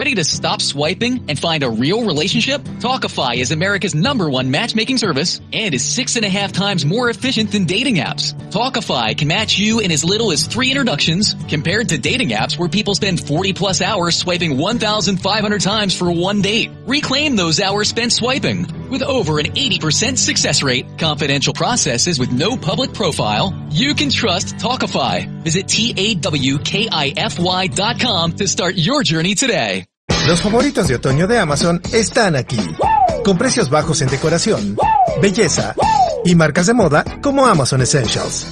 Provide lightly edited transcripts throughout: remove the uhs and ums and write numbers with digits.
Ready to stop swiping and find a real relationship? Talkify is America's #1 matchmaking service and is 6.5 times more efficient than dating apps. Talkify can match you in as little as 3 introductions, compared to dating apps where people spend 40+ hours swiping 1,500 times for one date. Reclaim those hours spent swiping. With over an 80% success rate, confidential processes with no public profile, you can trust Talkify. Visit TAWKIFY.com to start your journey today. Los favoritos de otoño de Amazon están aquí, con precios bajos en decoración, belleza y marcas de moda como Amazon Essentials.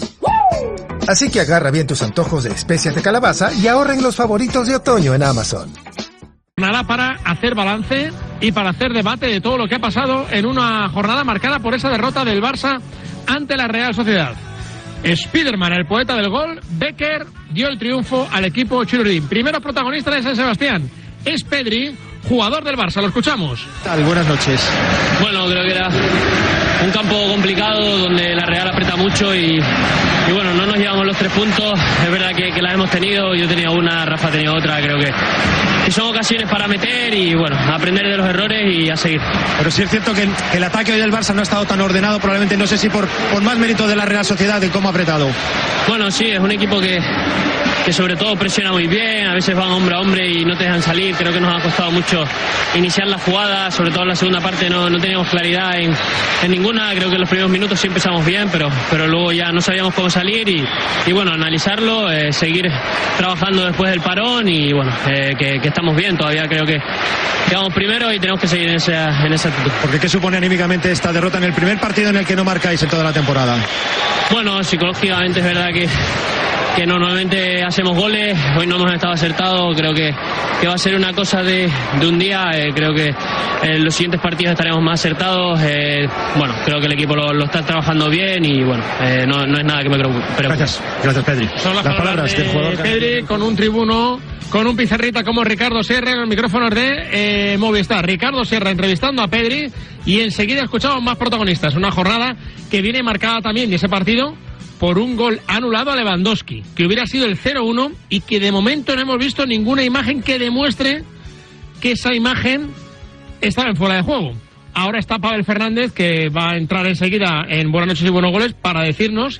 Así que agarra bien tus antojos de especias de calabaza y ahorra en los favoritos de otoño en Amazon. Nada para hacer balance y para hacer debate de todo lo que ha pasado en una jornada marcada por esa derrota del Barça ante la Real Sociedad. Spiderman, el poeta del gol, Becker dio el triunfo al equipo chilurdín. Primero protagonista de San Sebastián es Pedri, jugador del Barça. Lo escuchamos. ¿Qué tal? Buenas noches. Bueno, creo que era un campo complicado donde la Real aprieta mucho y bueno, no nos llevamos los 3 puntos. Es verdad que las hemos tenido. Yo tenía una, Rafa ha tenido otra. Creo que son ocasiones para meter y bueno, aprender de los errores y a seguir. Pero sí es cierto que el ataque hoy del Barça no ha estado tan ordenado, probablemente, no sé si por más mérito de la Real Sociedad de cómo ha apretado. Bueno, sí, es un equipo que sobre todo presiona muy bien, a veces van hombre a hombre y no te dejan salir. Creo que nos ha costado mucho iniciar la jugada, sobre todo en la segunda parte no teníamos claridad en ninguna. Creo que en los primeros minutos sí empezamos bien, pero luego ya no sabíamos cómo salir y bueno, analizarlo, seguir trabajando después del parón y bueno, que estamos bien, todavía creo que vamos primero y tenemos que seguir en esa actitud. Porque ¿qué supone anímicamente esta derrota en el primer partido en el que no marcáis en toda la temporada? Bueno, psicológicamente es verdad que normalmente hacemos goles, hoy no hemos estado acertados, creo que va a ser una cosa de un día, creo que en los siguientes partidos estaremos más acertados, bueno, creo que el equipo lo está trabajando bien y bueno, no es nada que me preocupe. Gracias Pedri. Son las palabras del jugador Pedri con un tribuno, con un pizarrita como Ricardo Sierra en los micrófonos de Movistar. Ricardo Sierra entrevistando a Pedri y enseguida escuchamos más protagonistas. Una jornada que viene marcada también de ese partido por un gol anulado a Lewandowski, que hubiera sido el 0-1 y que de momento no hemos visto ninguna imagen que demuestre que esa imagen estaba en fuera de juego. Ahora está Pavel Fernández, que va a entrar enseguida en Buenas noches y buenos goles para decirnos,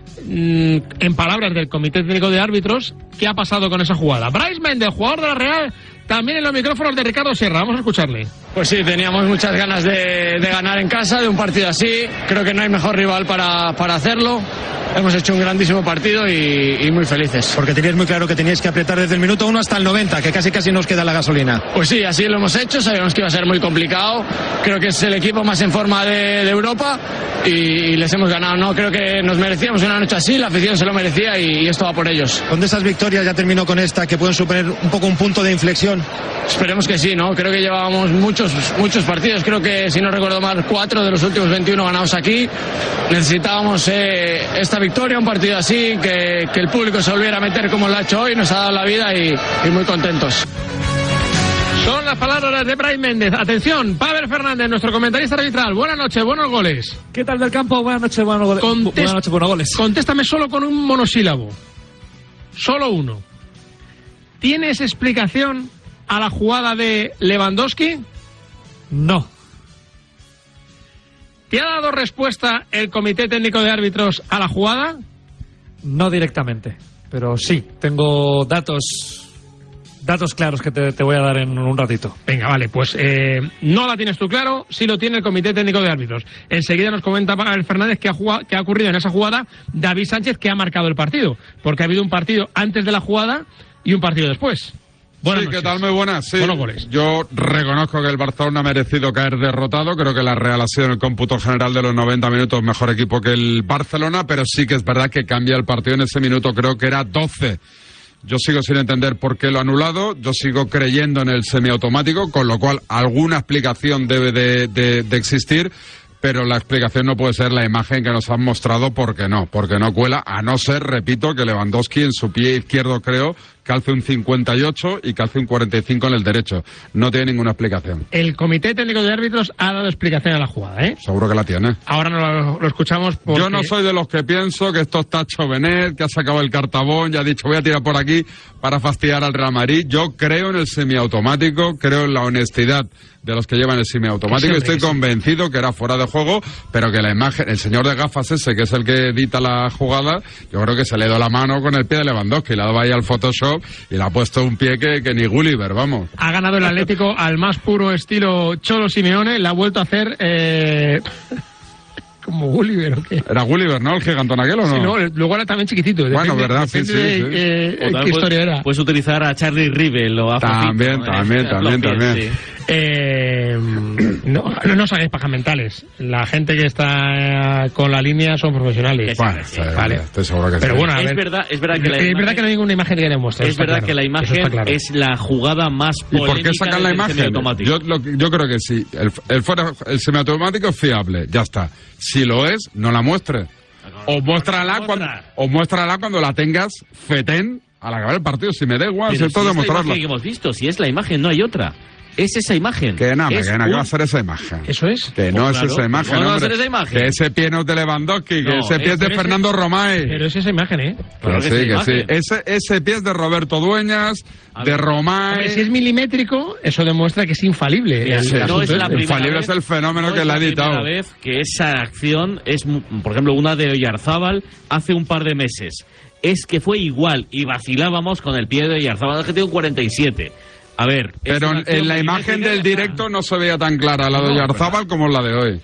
en palabras del Comité Técnico de Árbitros, qué ha pasado con esa jugada. Brais Méndez, jugador de la Real, también en los micrófonos de Ricardo Sierra. Vamos a escucharle. Pues sí, teníamos muchas ganas de ganar en casa, de un partido así. Creo que no hay mejor rival para hacerlo. Hemos hecho un grandísimo partido y muy felices. Porque teníais muy claro que teníais que apretar desde el minuto 1 hasta el 90, que casi nos queda la gasolina. Pues sí, así lo hemos hecho. Sabíamos que iba a ser muy complicado. Creo que es el equipo más en forma de Europa y les hemos ganado. No creo que nos merecíamos una noche así. La afición se lo merecía y esto va por ellos. ¿Con esas victorias, ya terminó con esta, que pueden suponer un poco un punto de inflexión? Esperemos que sí, ¿no? Creo que llevábamos muchos partidos. Creo que, si no recuerdo mal, 4 de los últimos 21 ganados aquí. Necesitábamos esta victoria, un partido así, que el público se volviera a meter como lo ha hecho hoy. Nos ha dado la vida y muy contentos. Son las palabras de Brais Méndez. Atención, Pavel Fernández, nuestro comentarista arbitral. Buenas noches, buenos goles. ¿Qué tal del campo? Buenas noches, buenos goles. Buenas noches, buenos goles. Contéstame solo con un monosílabo. Solo uno. ¿Tienes explicación a la jugada de Lewandowski? No. ¿Te ha dado respuesta el Comité Técnico de Árbitros a la jugada? No directamente, pero sí, tengo datos claros que te voy a dar en un ratito. Venga, vale, pues no la tienes tú claro, sí lo tiene el Comité Técnico de Árbitros. Enseguida nos comenta Pavel Fernández qué ha ocurrido en esa jugada David Sánchez, que ha marcado el partido, porque ha habido un partido antes de la jugada y un partido después. Buenas noches. ¿Qué tal? Muy buenas. Sí, buenos goles. Yo reconozco que el Barcelona ha merecido caer derrotado. Creo que la Real ha sido, en el cómputo general de los 90 minutos, mejor equipo que el Barcelona, pero sí que es verdad que cambia el partido en ese minuto. Creo que era 12. Yo sigo sin entender por qué lo ha anulado. Yo sigo creyendo en el semiautomático, con lo cual alguna explicación debe de existir. Pero la explicación no puede ser la imagen que nos han mostrado, porque no cuela, a no ser, repito, que Lewandowski en su pie izquierdo creo calce un 58 y calce un 45 en el derecho. No tiene ninguna explicación. El Comité Técnico de Árbitros ha dado explicación a la jugada, ¿eh? Seguro que la tiene. Ahora no lo escuchamos porque... Yo no soy de los que pienso que esto está Chovenet, que ha sacado el cartabón, ya ha dicho voy a tirar por aquí para fastidiar al Real Madrid. Yo creo en el semiautomático, creo en la honestidad de los que llevan el semiautomático. Estoy convencido que era fuera de juego, pero que la imagen, el señor de gafas ese, que es el que edita la jugada, yo creo que se le dio la mano con el pie de Lewandowski, le ha dado ahí al Photoshop y le ha puesto un pie que ni Gulliver, vamos. Ha ganado el Atlético al más puro estilo Cholo Simeone, la ha vuelto a hacer... ¿Como Gulliver o qué? Era Gulliver, ¿no? El gigantón aquel, ¿o no? Sí, no, luego era también chiquitito. Bueno, verdad, sí. ¿Qué historia era? Puedes utilizar a Charlie Rivel o a También. No os hagáis pajas mentales. La gente que está con la línea son profesionales. Bueno, vale. Estoy seguro que pero sí. bueno, a ver, es verdad que no hay ninguna imagen que demuestre. Es verdad que la imagen es la jugada más polémica. ¿Y por qué sacan la imagen? Yo creo que sí. El semiautomático es fiable, ya está. Si lo es, no la muestre. O muéstrala cuando la tengas fetén al acabar el partido. Si me da igual, pero si todo demostrarla. Que hemos visto, si es la imagen, no hay otra. Es esa imagen. Que va a ser esa imagen. ¿Eso es? Que no es esa imagen, ¿Cómo no va a hombre. ser esa imagen? Que ese pie no es de Lewandowski, que ese pie es de Fernando Romay. Pero es esa imagen, ¿eh? Pero sí, que sí. Ese pie es de Roberto Dueñas, de Romay. Hombre, si es milimétrico, eso demuestra que es infalible. No es la infalible vez, es el fenómeno que le ha editado. La primera vez que esa acción es, por ejemplo, una de Oyarzábal hace un par de meses. Es que fue igual y vacilábamos con el pie de Oyarzábal, que tiene un 47. A ver, pero en la imagen del directo no se veía tan clara la de Oyarzábal como la de hoy.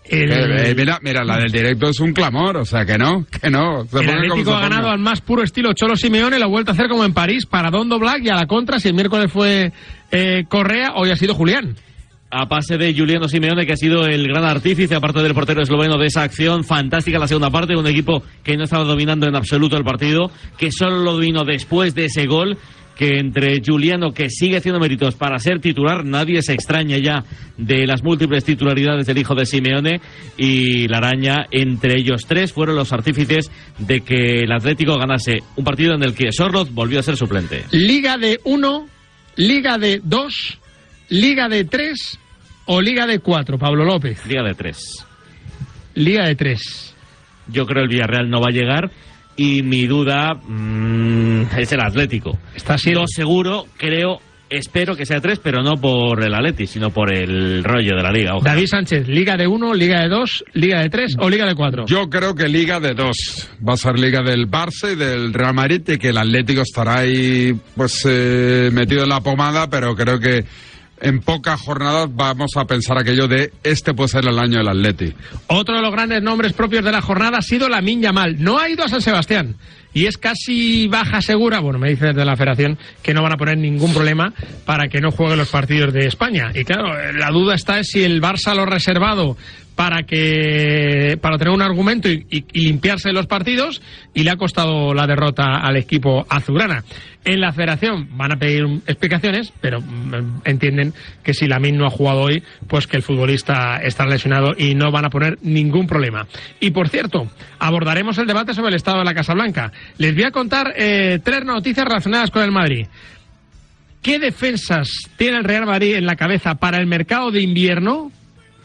Mira, la del directo es un clamor, o sea que no. El Atlético ha ganado al más puro estilo Cholo Simeone, lo ha vuelto a hacer como en París, para Dondo Black, y a la contra, si el miércoles fue Correa, hoy ha sido Julián. A pase de Giuliano Simeone, que ha sido el gran artífice, aparte del portero esloveno, de esa acción fantástica en la segunda parte, un equipo que no estaba dominando en absoluto el partido, que solo lo dominó después de ese gol, que entre Giuliano, que sigue haciendo méritos para ser titular, nadie se extraña ya de las múltiples titularidades del hijo de Simeone, y la Araña, entre ellos tres, fueron los artífices de que el Atlético ganase un partido en el que Sorloth volvió a ser suplente. Liga de 1, Liga de 2, Liga de 3 o Liga de 4, Pablo López. Liga de 3. Liga de 3. Yo creo el Villarreal no va a llegar. Y mi duda es el Atlético. Está siendo... Lo seguro, espero que sea 3, pero no por el Atleti, sino por el rollo de la Liga. Ojalá. David Sánchez, Liga de 1, Liga de 2, Liga de 3 o Liga de 4. Yo creo que Liga de 2. Va a ser Liga del Barça y del Real Madrid, y que el Atlético estará ahí metido en la pomada, pero creo que en pocas jornadas vamos a pensar aquello de este puede ser el año del Atleti. Otro de los grandes nombres propios de la jornada ha sido Lamine Yamal. No ha ido a San Sebastián y es casi baja segura. Bueno, me dicen desde la Federación que no van a poner ningún problema para que no juegue los partidos de España. Y claro, la duda está si el Barça lo ha reservado para tener un argumento y limpiarse los partidos, y le ha costado la derrota al equipo azulgrana. En la Federación van a pedir explicaciones, pero entienden que si Lamine no ha jugado hoy, pues que el futbolista está lesionado y no van a poner ningún problema. Y por cierto, abordaremos el debate sobre el estado de la Casa Blanca. Les voy a contar 3 noticias relacionadas con el Madrid. ¿Qué defensas tiene el Real Madrid en la cabeza para el mercado de invierno?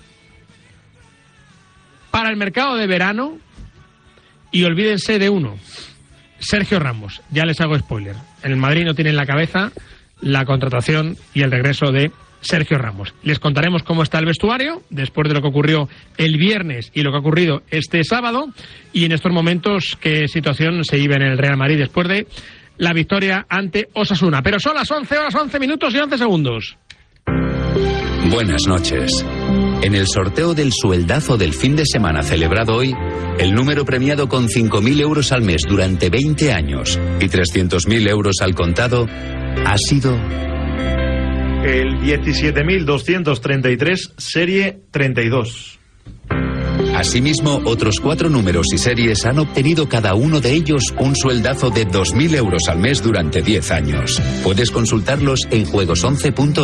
Para el mercado de verano, y olvídense de uno, Sergio Ramos. Ya les hago spoiler. En el Madrid no tienen en la cabeza la contratación y el regreso de Sergio Ramos. Les contaremos cómo está el vestuario después de lo que ocurrió el viernes y lo que ha ocurrido este sábado, y en estos momentos qué situación se vive en el Real Madrid después de la victoria ante Osasuna. Pero son las 11 horas, 11 minutos y 11 segundos. Buenas noches. En el sorteo del sueldazo del fin de semana celebrado hoy, el número premiado con 5.000 euros al mes durante 20 años y 300.000 euros al contado ha sido... el 17.233, serie 32. Asimismo, otros 4 números y series han obtenido cada uno de ellos un sueldazo de 2.000 euros al mes durante 10 años. Puedes consultarlos en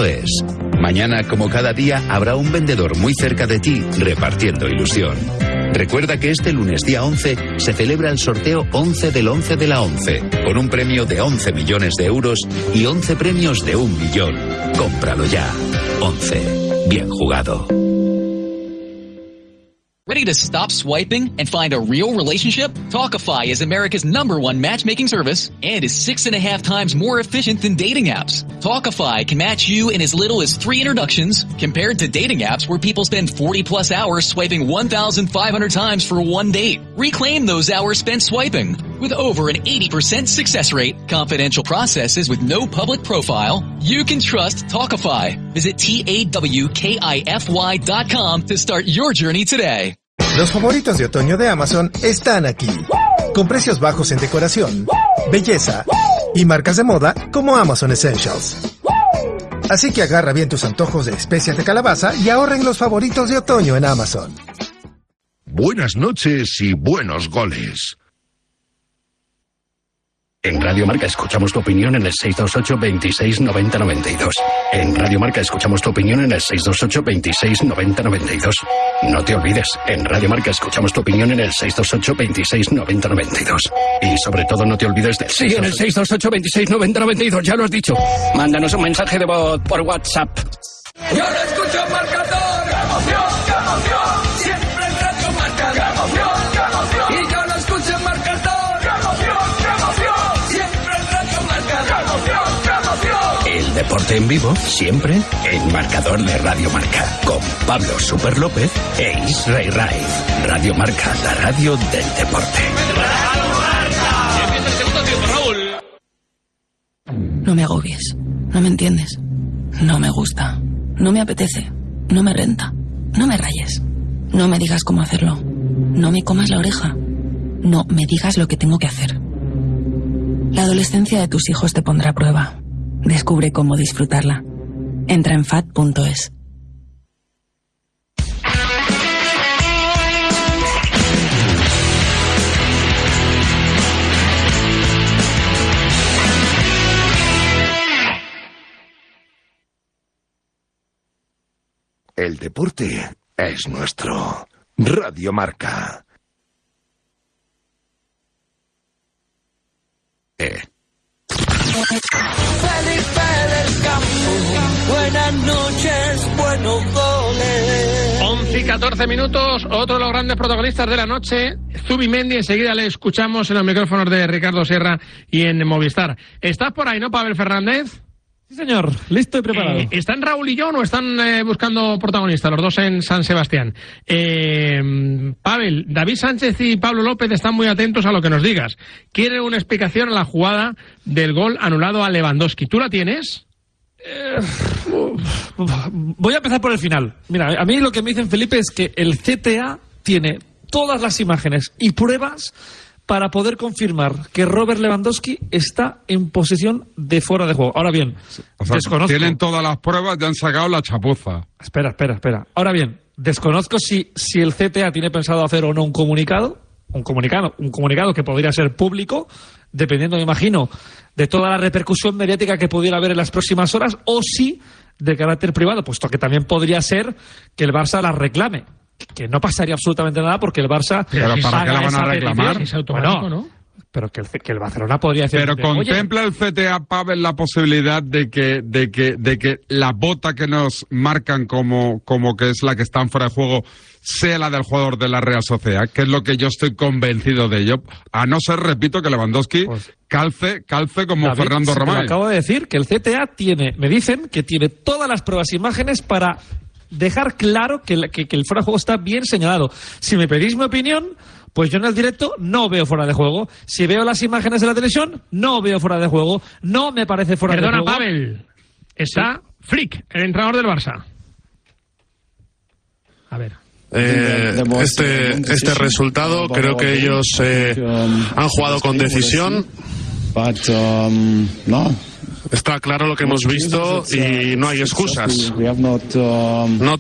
juegos11.es. Mañana, como cada día, habrá un vendedor muy cerca de ti repartiendo ilusión. Recuerda que este lunes día 11 se celebra el sorteo 11 del 11 de la 11, con un premio de 11 millones de euros y 11 premios de 1 millón. Cómpralo ya. 11. Bien jugado. Ready to stop swiping and find a real relationship? Talkify is America's #1 matchmaking service and is 6.5 times more efficient than dating apps. Talkify can match you in as little as 3 introductions, compared to dating apps where people spend 40+ hours swiping 1,500 times for one date. Reclaim those hours spent swiping. With over an 80% success rate, confidential processes with no public profile, you can trust Talkify. Visit TAWKIFY.com to start your journey today. Los favoritos de otoño de Amazon están aquí, con precios bajos en decoración, belleza y marcas de moda como Amazon Essentials. Así que agarra bien tus antojos de especias de calabaza y ahorra en los favoritos de otoño en Amazon. Buenas noches y buenos goles. En Radio Marca escuchamos tu opinión en el 628 26 90 92. En Radio Marca escuchamos tu opinión en el 628 26 90 92. No te olvides, en Radio Marca escuchamos tu opinión en el 628 26 90 92. Y sobre todo no te olvides del... Sí, en el 628 26 90 92, ya lo has dicho. Mándanos un mensaje de voz por WhatsApp. Yo lo escucho marcador. ¡Qué emoción, qué emoción! Siempre en Radio Marca. ¡Qué emoción, qué emoción! Y yo lo escucho marcador. ¡Qué emoción, qué emoción! Siempre en Radio Marca. ¡Qué emoción, qué emoción! El deporte en vivo, siempre en Marcador de Radio Marca. Con Pablo Super López e Israel Raiz. Radio Marca, la radio del deporte. No me agobies. No me entiendes. No me gusta. No me apetece. No me renta. No me rayes. No me digas cómo hacerlo. No me comas la oreja. No me digas lo que tengo que hacer. La adolescencia de tus hijos te pondrá a prueba. Descubre cómo disfrutarla. Entra en FAD.es. El deporte es nuestro. Radio Marca. Felipe del Campo, buenas noches, buenos goles. 11 y 14 minutos, otro de los grandes protagonistas de la noche, Zubimendi. Enseguida le escuchamos en los micrófonos de Ricardo Sierra y en Movistar. ¿Estás por ahí, no, Pavel Fernández? Sí, señor, listo y preparado. ¿Están Raúl y John o están buscando protagonistas, los dos en San Sebastián? Pavel, David Sánchez y Pablo López están muy atentos a lo que nos digas. Quieren una explicación a la jugada del gol anulado a Lewandowski. ¿Tú la tienes? Voy a empezar por el final. Mira, a mí lo que me dicen, Felipe, es que el CTA tiene todas las imágenes y pruebas para poder confirmar que Robert Lewandowski está en posesión de fuera de juego. Ahora bien, o sea, desconozco... Tienen todas las pruebas, ya han sacado la chapuza. Espera. Ahora bien, desconozco si el CTA tiene pensado hacer o no un comunicado que podría ser público, dependiendo, me imagino, de toda la repercusión mediática que pudiera haber en las próximas horas, o si de carácter privado, puesto que también podría ser que el Barça la reclame. Que no pasaría absolutamente nada porque el Barça... ¿Pero para qué la van a reclamar? Es automático, ¿no? Pero que el Barcelona podría decir... Pero contempla el CTA, Pavel, la posibilidad de que la bota que nos marcan como que es la que está en fuera de juego sea la del jugador de la Real Sociedad, que es lo que yo estoy convencido de ello. A no ser, repito, que Lewandowski calce como David, Fernando Román. Te acabo de decir que el CTA me dicen que tiene todas las pruebas e imágenes para dejar claro que el fuera de juego está bien señalado. Si me pedís mi opinión, pues yo en el directo no veo fuera de juego. Si veo las imágenes de la televisión, no veo fuera de juego. No me parece fuera de juego. Perdona, Pavel. Está Flick, el entrenador del Barça. A ver. Este resultado, creo que ellos han jugado con decisión. Está claro lo que hemos visto y no hay excusas. No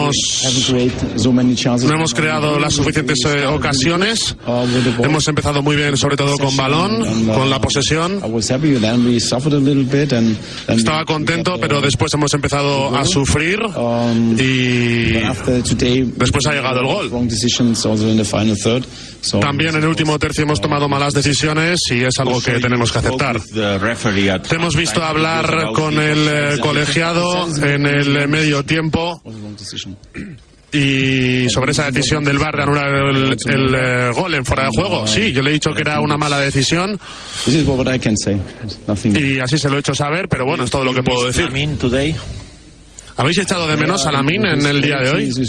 hemos creado las suficientes ocasiones. Hemos empezado muy bien, sobre todo con balón, con la posesión. Estaba contento, pero después hemos empezado a sufrir y después ha llegado el gol. También en el último tercio hemos tomado malas decisiones y es algo que tenemos que aceptar. Te hemos visto hablar con el colegiado en el medio tiempo y sobre esa decisión del VAR de anular el gol en fuera de juego. Sí, yo le he dicho que era una mala decisión y así se lo he hecho saber, pero bueno, es todo lo que puedo decir. ¿Habéis echado de menos a Lamine en el día de hoy?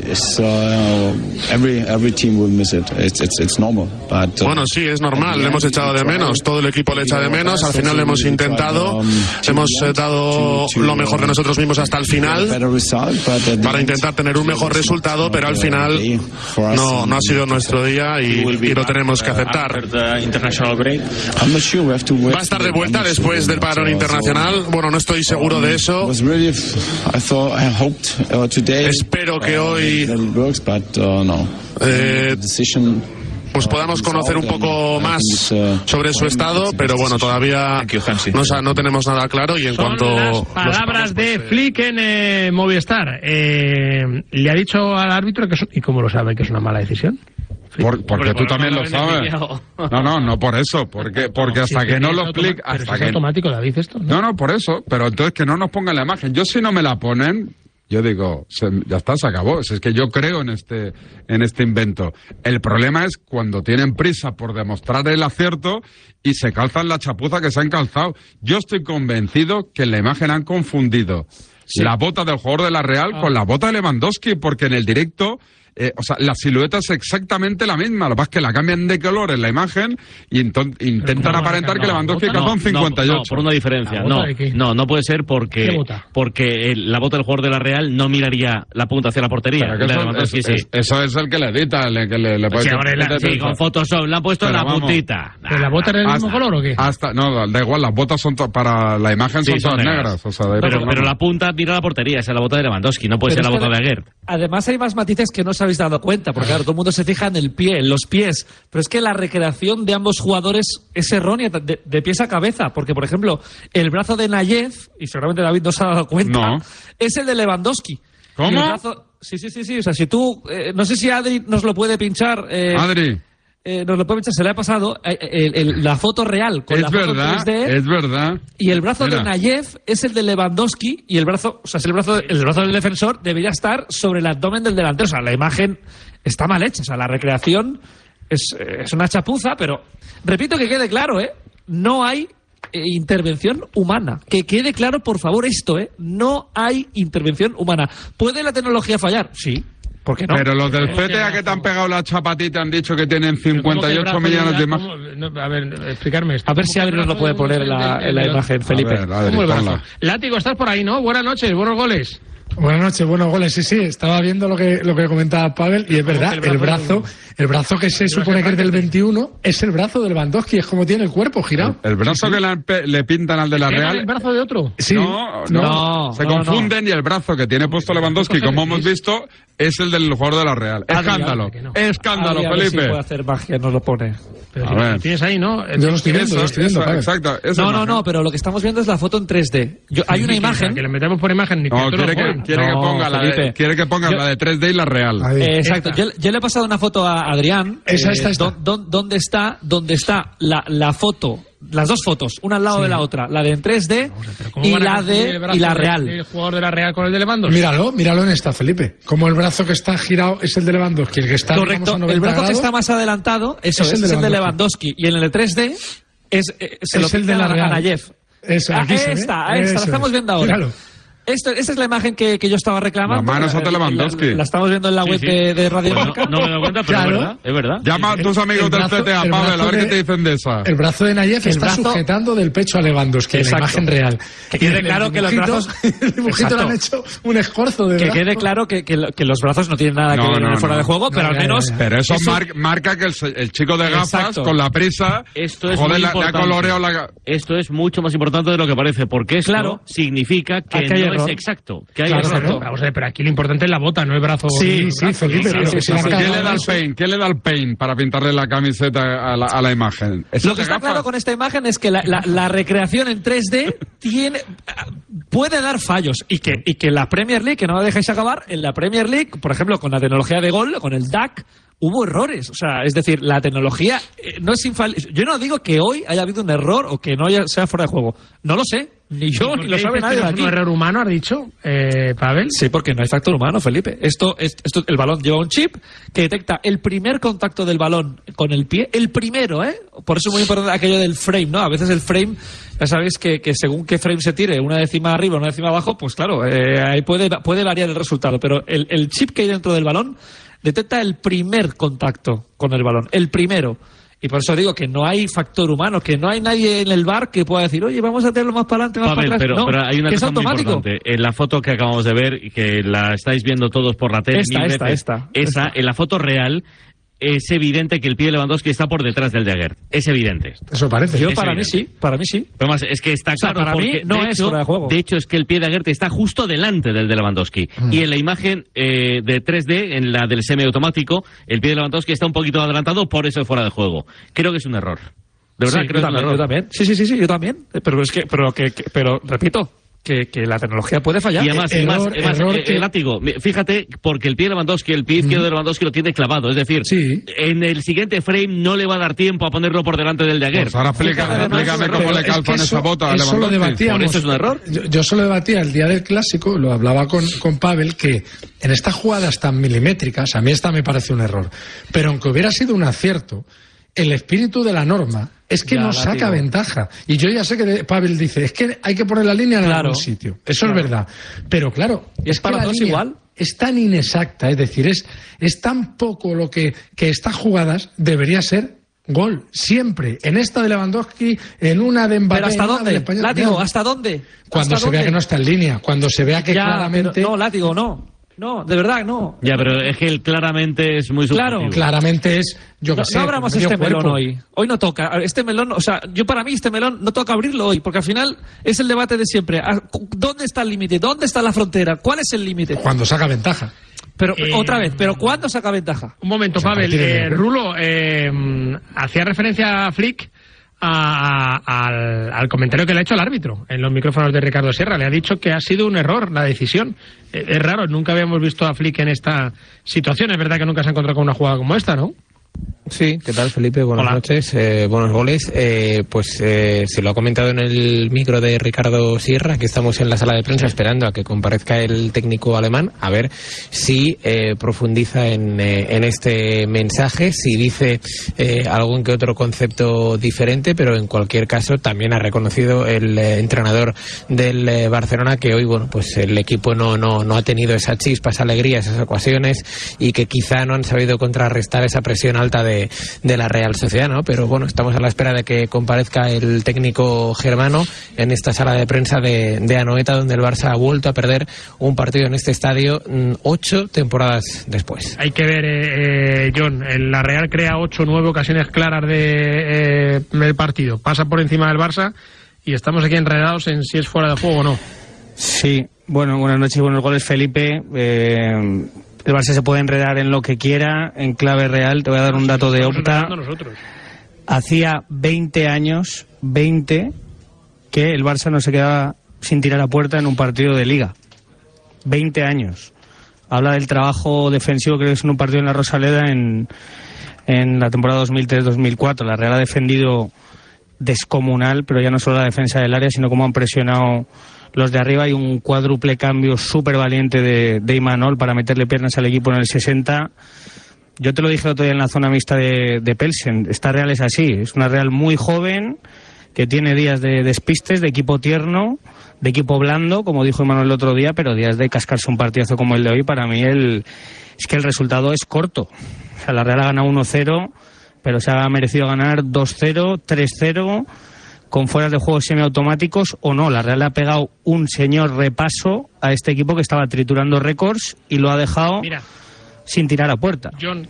Bueno, sí, es normal, le hemos echado de menos, todo el equipo le echa de menos, al final le hemos intentado, hemos dado lo mejor de nosotros mismos hasta el final para intentar tener un mejor resultado, pero al final no ha sido nuestro día y lo tenemos que aceptar. ¿Va a estar de vuelta después del parón internacional? Bueno, no estoy seguro de eso. Espero que hoy pues podamos conocer un poco más sobre su estado, pero bueno, todavía no tenemos nada claro. Y en cuanto las palabras de Flick en Movistar, le ha dicho al árbitro que ¿y cómo lo sabe que es una mala decisión? Porque tú también lo sabes. No por eso, porque hasta que no lo explique, hasta que es automático, David, esto. No, por eso, pero entonces que no nos pongan la imagen. Yo si no me la ponen, yo digo, ya está, se acabó. Es que yo creo en este invento. El problema es cuando tienen prisa por demostrar el acierto y se calzan la chapuza que se han calzado. Yo estoy convencido que en la imagen han confundido la bota del jugador de la Real con la bota de Lewandowski, porque en el directo la silueta es exactamente la misma, lo que pasa es que la cambian de color en la imagen y intentan aparentar que Lewandowski calzó un 58. No, por una diferencia. No puede ser porque la bota del jugador de la Real no miraría la punta hacia la portería. Eso es el que le edita, que le puede sí, con Photoshop le han puesto la puntita. ¿Pero la bota era del mismo color o qué? No, da igual, las botas son para la imagen son todas negras. Pero la punta mira la portería, esa es la bota de Lewandowski, no puede ser la bota de Aguer. Además hay más matices que no os habéis dado cuenta, porque claro, todo el mundo se fija en el pie, en los pies, pero es que la recreación de ambos jugadores es errónea de pies a cabeza, porque por ejemplo, el brazo de Nayef, y seguramente David no se ha dado cuenta, es el de Lewandowski. ¿Cómo? Sí, o sea, si tú, no sé si Adri nos lo puede pinchar. Adri. Nos lo puede pinchar, se le ha pasado la foto real con la foto 3D. Es verdad. Y el brazo de Nayef es el de Lewandowski y el brazo del defensor debería estar sobre el abdomen del delantero. O sea, la imagen está mal hecha. O sea, la recreación es una chapuza, pero repito que quede claro, no hay intervención humana. Que quede claro, por favor, esto, no hay intervención humana. ¿Puede la tecnología fallar? Sí. ¿Por qué no? Pero los del CTA que te han pegado la chapatita han dicho que tienen 58 millones de más. A ver, explicarme esto. A ver si Adri nos lo puede poner en la imagen, Felipe. A ver, Adri, Látigo, estás por ahí, ¿no? Buenas noches, buenos goles. Buenas noches, buenos goles. Sí, estaba viendo lo que comentaba Pavel y es verdad, el brazo que se supone que es del 21 es el brazo de Lewandowski, es como tiene el cuerpo girado. El brazo que le pintan al de la Real. ¿El brazo de otro? Sí. No, se confunden y el brazo que tiene puesto Lewandowski, como hemos visto, es el del jugador de la Real. Escándalo, escándalo, Felipe. Si puede hacer magia, nos lo pone. Pero a ver. Tienes ahí, ¿no? Yo lo estoy viendo, exacto. No, pero lo que estamos viendo es la foto en 3D. Hay una imagen. Que le metemos por imagen. Quiere que ponga la de 3D y la real. Exacto. Yo le he pasado una foto a Adrián. Esta. Donde está la foto, las dos fotos, una al lado de la otra, la de en 3D y la real. El jugador de la Real con el de Lewandowski. Míralo en esta, Felipe. Como el brazo que está girado es el de Lewandowski, el que está correcto. El brazo que está más adelantado, es el de Lewandowski y en el de 3D es el de la Real. Eso, aquí ahí está, la estamos viendo ahora. Míralo. Esa es la imagen que yo estaba reclamando. La mano es de Lewandowski. La estamos viendo en la web de Radio Marca. No me doy cuenta, pero es verdad. Llama a tus amigos del CTA, Pavel, a ver qué te dicen de esa. El brazo de Nayev está sujetando del pecho a Lewandowski, en la imagen real. Que quede claro que los brazos... El dibujito le han hecho un escorzo de brazo. Que quede claro que los brazos no tienen nada que ver fuera de juego, pero al menos... Pero eso marca que el chico de gafas, con la prisa, esto es joder, muy le ha coloreado la... Esto es mucho más importante de lo que parece, porque esto significa que no es exacto. Que hay error. Vamos a ver, pero aquí lo importante es la bota, no el brazo. Sí, Felipe. ¿Quién le da el paint para pintarle la camiseta a la imagen? Lo que está claro con esta imagen es que la recreación en 3D puede dar fallos y que la Premier League, que no la dejáis acabar, en la Premier League, por ejemplo, con la tecnología de gol, con el DAC, hubo errores. O sea, es decir, la tecnología no es infalible. Yo no digo que hoy haya habido un error o que no sea fuera de juego. No lo sé. Ni yo, ni lo sabe nadie de aquí. ¿Es un error humano, has dicho, Pavel? Sí, porque no hay factor humano, Felipe. El balón lleva un chip que detecta el primer contacto del balón con el pie. El primero, ¿eh? Por eso es muy importante aquello del frame, ¿no? A veces el frame, ya sabéis que según qué frame se tire, una décima arriba, una décima abajo, pues claro, ahí puede variar el resultado. Pero el chip que hay dentro del balón detecta el primer contacto con el balón. El primero. Y por eso digo que no hay factor humano, que no hay nadie en el bar que pueda decir, oye, vamos a tenerlo más para adelante, más para atrás. Pero hay una cosa muy importante. En la foto que acabamos de ver, y que la estáis viendo todos por la tele, esta. En la foto real, es evidente que el pie de Lewandowski está por detrás del de Aguerd. Es evidente. Eso parece. Para mí sí. Pero más, es que está claro, para mí no es fuera de juego. De hecho, es que el pie de Aguerd está justo delante del de Lewandowski. Y en la imagen de 3D, en la del semiautomático, el pie de Lewandowski está un poquito adelantado, por eso es fuera de juego. Creo que es un error. De verdad, creo que es un error. Yo también. Sí, yo también. Pero repito, que la tecnología puede fallar. Y además, el látigo, fíjate, porque el pie de Lewandowski, el pie izquierdo de Lewandowski lo tiene clavado, es decir, en el siguiente frame no le va a dar tiempo a ponerlo por delante del de Aguerd. Pues ahora explícame cómo le calzan esa bota a Lewandowski. ¿Por eso es un error? Yo solo debatía el día del Clásico, lo hablaba con Pavel, que en estas jugadas tan milimétricas, a mí esta me parece un error, pero aunque hubiera sido un acierto, el espíritu de la norma es que nos saca ventaja. Y yo ya sé que Pavel dice, es que hay que poner la línea en algún sitio. Eso es verdad. Pero claro, es para todos igual. Es tan inexacta, es decir, es tan poco lo que estas jugadas debería ser gol. Siempre. En esta de Lewandowski, en una de Mbappé. ¿Pero hasta dónde? Látigo, ¿hasta dónde? Cuando se vea que no está en línea. Cuando se vea que claramente... No, Látigo, no. No, de verdad, no. Ya, pero es que el claramente es muy subjetivo. Claro, claramente es, yo que sé. No abramos este melón hoy. Hoy no toca. Este melón, o sea, para mí este melón no toca abrirlo hoy, porque al final es el debate de siempre. ¿Dónde está el límite? ¿Dónde está la frontera? ¿Cuál es el límite? Cuando saca ventaja. Pero otra vez, ¿pero cuándo saca ventaja? Un momento, Pavel. Rulo, hacía referencia a Flick al comentario que le ha hecho el árbitro en los micrófonos de Ricardo Sierra. Le ha dicho que ha sido un error la decisión. Es raro, nunca habíamos visto a Flick en esta situación. Es verdad que nunca se ha encontrado con una jugada como esta, ¿no? Sí, ¿qué tal, Felipe? Buenas noches, buenos goles. Se lo ha comentado en el micro de Ricardo Sierra, que estamos en la sala de prensa esperando a que comparezca el técnico alemán, a ver si profundiza en este mensaje, si dice algún que otro concepto diferente, pero en cualquier caso también ha reconocido el entrenador del Barcelona que hoy, bueno, pues el equipo no ha tenido esa chispa, esa alegría, esas ocasiones, y que quizá no han sabido contrarrestar esa presión alta de la Real Sociedad, ¿no? Pero bueno, estamos a la espera de que comparezca el técnico germano en esta sala de prensa de Anoeta, donde el Barça ha vuelto a perder un partido en este estadio 8 temporadas después. Hay que ver, John, la Real crea 8 o 9 ocasiones claras del partido, pasa por encima del Barça y estamos aquí enredados en si es fuera de juego o no. Sí, bueno, buenas noches y buenos goles, Felipe. El Barça se puede enredar en lo que quiera, en clave real. Te voy a dar un dato de Opta. Hacía 20 años, que el Barça no se quedaba sin tirar a puerta en un partido de Liga. 20 años. Habla del trabajo defensivo que es en un partido en la Rosaleda en la temporada 2003-2004. La Real ha defendido descomunal, pero ya no solo la defensa del área, sino cómo han presionado los de arriba. Hay un cuádruple cambio súper valiente de Imanol para meterle piernas al equipo en el 60. Yo te lo dije el otro día en la zona mixta de Pelsen. Esta Real es así, es una Real muy joven, que tiene días de despistes, de equipo tierno, de equipo blando, como dijo Manuel el otro día, pero días de cascarse un partidazo como el de hoy, para mí es que el resultado es corto. O sea, la Real ha ganado 1-0, pero se ha merecido ganar 2-0, 3-0, con fueras de juego semiautomáticos o no. La Real le ha pegado un señor repaso a este equipo que estaba triturando récords y lo ha dejado sin tirar a puerta. John,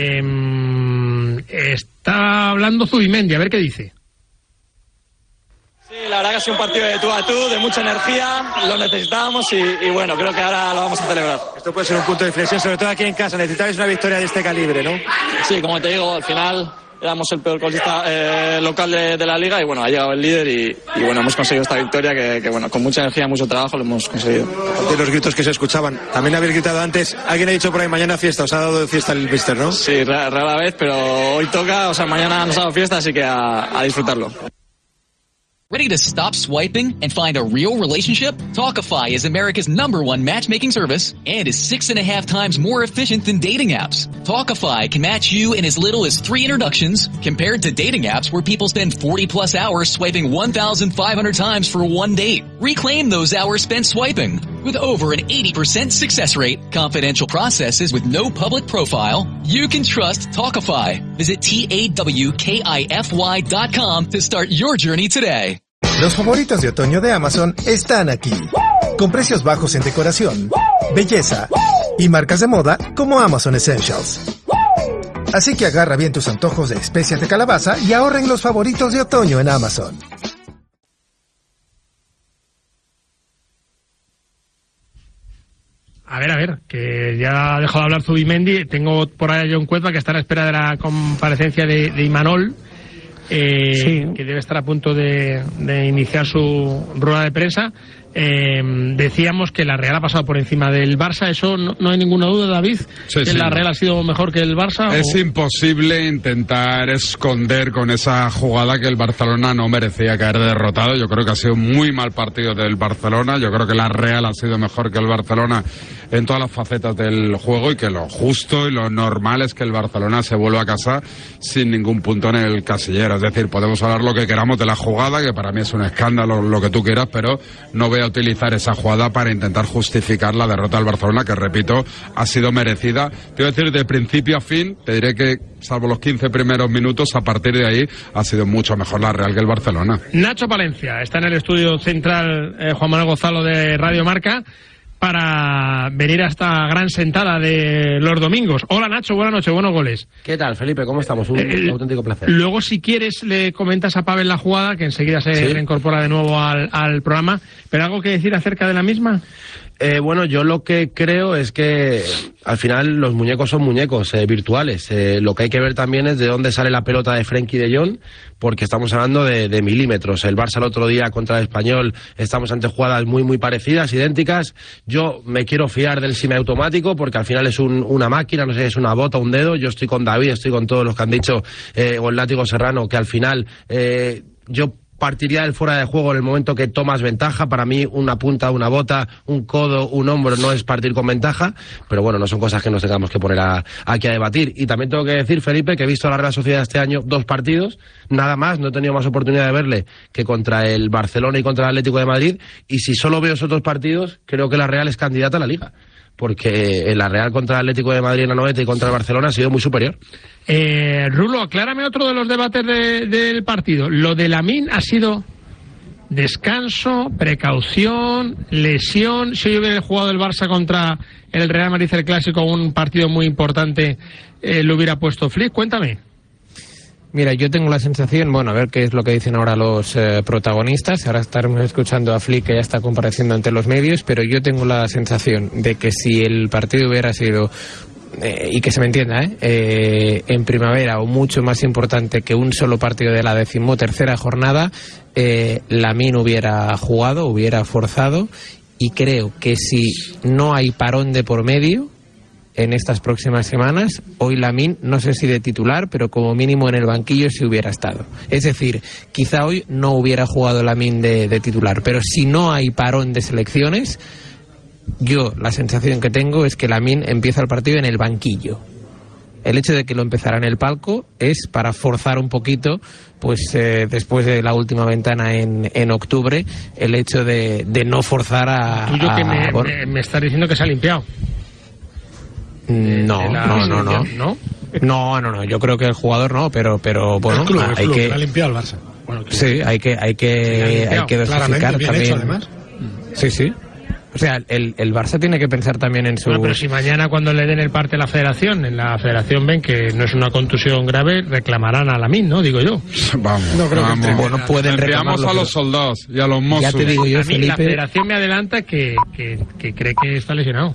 está hablando Zubimendi, a ver qué dice. Sí, la verdad que ha sido un partido de tú a tú, de mucha energía, lo necesitábamos y bueno, creo que ahora lo vamos a celebrar. Esto puede ser un punto de inflexión, sobre todo aquí en casa. Necesitáis una victoria de este calibre, ¿no? Sí, como te digo, al final éramos el peor colista local de la liga y bueno, ha llegado el líder y bueno, hemos conseguido esta victoria que bueno, con mucha energía y mucho trabajo lo hemos conseguido. De los gritos que se escuchaban, también habéis gritado antes, alguien ha dicho por ahí mañana fiesta, os ha dado fiesta el mister, ¿no? Sí, rara vez, pero hoy toca, o sea, mañana nos ha dado fiesta, así que a disfrutarlo. Ready to stop swiping and find a real relationship? Talkify is America's #1 matchmaking service and is 6.5 times more efficient than dating apps. Talkify can match you in as little as 3 introductions, compared to dating apps where people spend 40+ hours swiping 1,500 times for one date. Reclaim those hours spent swiping. With over an 80% success rate, confidential processes with no public profile, you can trust Talkify. Visit TAWKIFY.com to start your journey today. Los favoritos de otoño de Amazon están aquí, con precios bajos en decoración, belleza y marcas de moda como Amazon Essentials. Así que agarra bien tus antojos de especias de calabaza y ahorra en los favoritos de otoño en Amazon. A ver, que ya ha dejado de hablar Zubimendi. Tengo por ahí a John Cuezba, que está a la espera de la comparecencia de Imanol, que debe estar a punto de iniciar su rueda de prensa. Decíamos que la Real ha pasado por encima del Barça, eso no hay ninguna duda, David, que la Real ha sido mejor que el Barça. Es imposible intentar esconder con esa jugada que el Barcelona no merecía caer derrotado. Yo creo que ha sido un muy mal partido del Barcelona, yo creo que la Real ha sido mejor que el Barcelona en todas las facetas del juego y que lo justo y lo normal es que el Barcelona se vuelva a casa sin ningún punto en el casillero. Es decir, podemos hablar lo que queramos de la jugada, que para mí es un escándalo, lo que tú quieras, pero no voy a utilizar esa jugada para intentar justificar la derrota del Barcelona, que repito, ha sido merecida. Te voy a decir, de principio a fin, te diré que salvo los 15 primeros minutos, a partir de ahí ha sido mucho mejor la Real que el Barcelona. Nacho Palencia está en el estudio central, Juan Manuel Gonzalo de Radio Marca, para venir a esta gran sentada de los domingos. Hola Nacho, buenas noches, buenos goles. ¿Qué tal, Felipe? ¿Cómo estamos? Un auténtico placer. Luego, si quieres, le comentas a Pavel la jugada, que enseguida se reincorpora de nuevo al programa. ¿Pero algo que decir acerca de la misma? Bueno, yo lo que creo es que al final los muñecos son muñecos virtuales. Lo que hay que ver también es de dónde sale la pelota de Frenkie de Jong, porque estamos hablando de milímetros. El Barça el otro día contra el Español estamos ante jugadas muy parecidas, idénticas. Yo me quiero fiar del semiautomático porque al final es una máquina, no sé si es una bota, un dedo. Yo estoy con David, estoy con todos los que han dicho, o el Látigo Serrano, que al final yo partiría del fuera de juego en el momento que tomas ventaja. Para mí una punta, una bota, un codo, un hombro no es partir con ventaja, pero bueno, no son cosas que nos tengamos que poner aquí a debatir. Y también tengo que decir, Felipe, que he visto a la Real Sociedad este año 2 partidos, nada más, no he tenido más oportunidad de verle que contra el Barcelona y contra el Atlético de Madrid, y si solo veo esos 2 partidos, creo que la Real es candidata a la Liga, porque la Real contra el Atlético de Madrid en la Noeta y contra el Barcelona ha sido muy superior. Rulo, aclárame otro de los debates del partido. Lo de Lamine ha sido descanso, precaución, lesión. Si yo hubiera jugado el Barça contra el Real Madrid, el Clásico, un partido muy importante, lo hubiera puesto Flick. Cuéntame. Mira, yo tengo la sensación, bueno, a ver qué es lo que dicen ahora los protagonistas. Ahora estaremos escuchando a Flick, que ya está compareciendo ante los medios, pero yo tengo la sensación de que si el partido hubiera sido, y que se me entienda, en primavera, o mucho más importante que un solo partido de la 13ª jornada, Lamine hubiera jugado, hubiera forzado, y creo que si no hay parón de por medio en estas próximas semanas, hoy Lamine, no sé si de titular, pero como mínimo en el banquillo sí hubiera estado. Es decir, quizá hoy no hubiera jugado Lamine de titular, pero si no hay parón de selecciones, yo la sensación que tengo es que Lamine empieza el partido en el banquillo. el hecho de que lo empezara en el palco es para forzar un poquito, pues después de la última ventana en octubre, el hecho de no forzar a... Tuyo que me estás diciendo que se ha limpiado. No, yo creo que el jugador no, pero bueno, el club, hay que... ha limpiado el Barça. Bueno, sí, hay que dosificar también. Además. Sí. O sea, el Barça tiene que pensar también en su... Bueno, pero si mañana cuando le den el parte a la federación, en la federación ven que no es una contusión grave, reclamarán a Lamine, ¿no? Digo yo. Vamos. Bueno, pueden reclamar a los soldados y a los mozos. Ya te digo yo, a mí Felipe, la federación me adelanta que cree que está lesionado.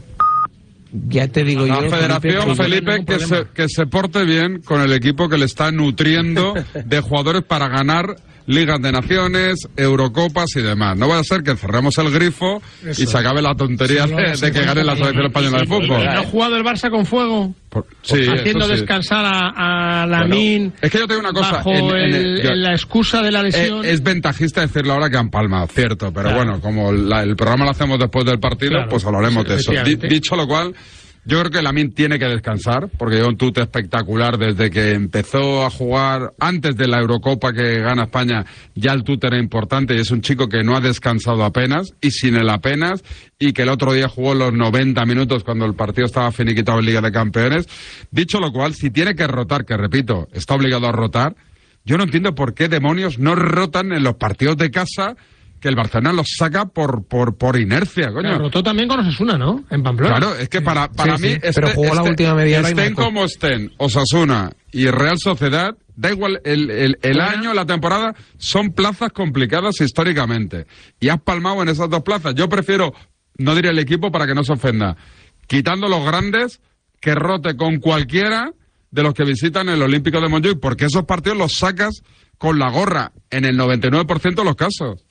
Ya te digo yo, la federación, Felipe, que se porte bien con el equipo que le está nutriendo de jugadores para ganar Ligas de Naciones, Eurocopas y demás. No va a ser que cerremos el grifo y se acabe la tontería de que gane la selección española de fútbol. ¿No ha jugado el Barça con fuego? Sí, haciendo descansar a Lamine. Bueno, es que yo te digo una cosa. Bajo la excusa de la lesión. Es ventajista decirlo ahora que han palmado, cierto. Pero bueno, como el programa lo hacemos después del partido, pues hablaremos de eso. Dicho lo cual, yo creo que Lamine tiene que descansar, porque lleva un tute espectacular desde que empezó a jugar antes de la Eurocopa que gana España. Ya el tute era importante y es un chico que no ha descansado apenas y sin el apenas, y que el otro día jugó los 90 minutos cuando el partido estaba finiquitado en Liga de Campeones. Dicho lo cual, si tiene que rotar, que repito, está obligado a rotar, yo no entiendo por qué demonios no rotan en los partidos de casa, que el Barcelona los saca por inercia, coño. Pero rotó también con Osasuna, ¿no? En Pamplona. Claro, es que para mí... pero jugó la última media hora. Estén como estén, Osasuna y Real Sociedad, da igual, el año, la temporada, son plazas complicadas históricamente. Y has palmado en esas dos plazas. Yo prefiero, no diré el equipo para que no se ofenda, quitando los grandes, que rote con cualquiera de los que visitan el Olímpico de Montjuïc, porque esos partidos los sacas con la gorra en el 99% de los casos.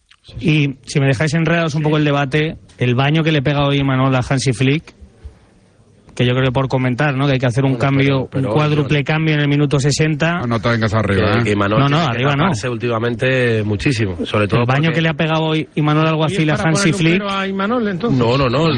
Y si me dejáis enredados un poco el debate, el baño que le pega hoy Imanol a Hansi Flick, que yo creo que por comentar, ¿no? Que hay que hacer un cambio, un cuádruple cambio en el minuto 60. No te vengas arriba, Imanol arriba no. Últimamente muchísimo, sobre todo el baño que le ha pegado hoy Imanol Alguacil a Hansi Flick. A Imanol, entonces? No,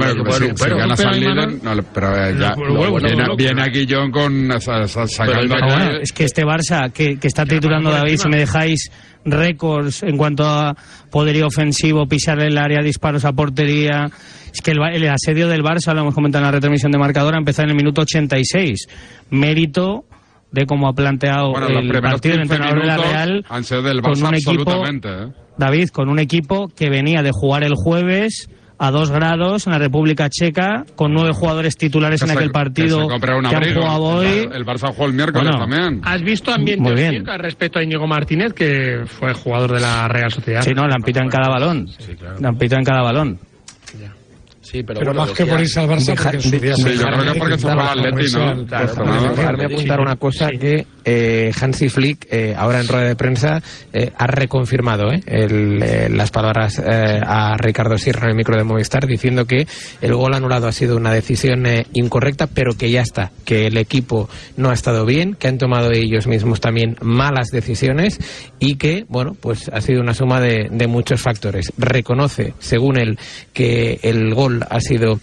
viene aquí John con sacando. Bueno, es que este Barça que está titulando David, si me dejáis, récords en cuanto a poderío ofensivo, pisar el área, disparos a portería. Es que el asedio del Barça, lo hemos comentado en la retransmisión de Marcador, ha empezado en el minuto 86. Mérito de cómo ha planteado el partido del entrenador de la Real, han sido del Barça, con un equipo, David, con un equipo que venía de jugar el jueves a 2 grados en la República Checa, con 9 jugadores titulares en aquel partido que han jugado hoy. El Barça jugó el miércoles también. ¿Has visto ambiente hostil respecto a Íñigo Martínez, que fue jugador de la Real Sociedad? Sí, no, le han pitado en cada balón. Sí, claro. Le han pitado en cada balón. Sí, pero bueno, más que por irse al Barça, porque en su día yo creo que porque se fue al Atleti, ¿no? Dejarme apuntar una cosa, que Hansi Flick, ahora en rueda de prensa, ha reconfirmado las palabras a Ricardo Sierra en el micro de Movistar, diciendo que el gol anulado ha sido una decisión incorrecta, pero que ya está, que el equipo no ha estado bien, que han tomado ellos mismos también malas decisiones y que, bueno, pues ha sido una suma de muchos factores. Reconoce, según él, que el gol ha sido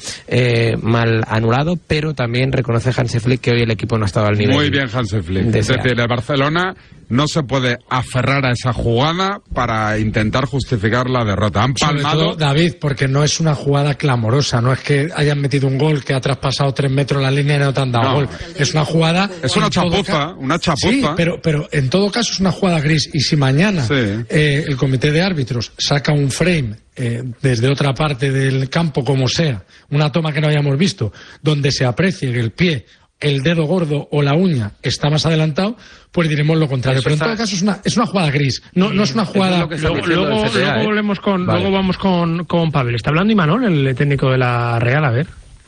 mal anulado, pero también reconoce Hansi Flick que hoy el equipo no ha estado al nivel. Muy bien, Hansi Flick. Es decir, el Barcelona no se puede aferrar a esa jugada para intentar justificar la derrota. Han palmado. Sobre todo, David, porque no es una jugada clamorosa, no es que hayan metido un gol que ha traspasado 3 metros la línea y no te han dado gol. Es una jugada. Es una chapuza, Sí, pero en todo caso es una jugada gris. Y si mañana el comité de árbitros saca un frame desde otra parte del campo, como sea, una toma que no hayamos visto, donde se aprecie que el pie, el dedo gordo o la uña está más adelantado, pues diremos lo contrario. Pero en todo caso es una jugada gris, no es una jugada. Luego volvemos luego vamos con Pavel. Está hablando Imanol, el técnico de la Real, a ver.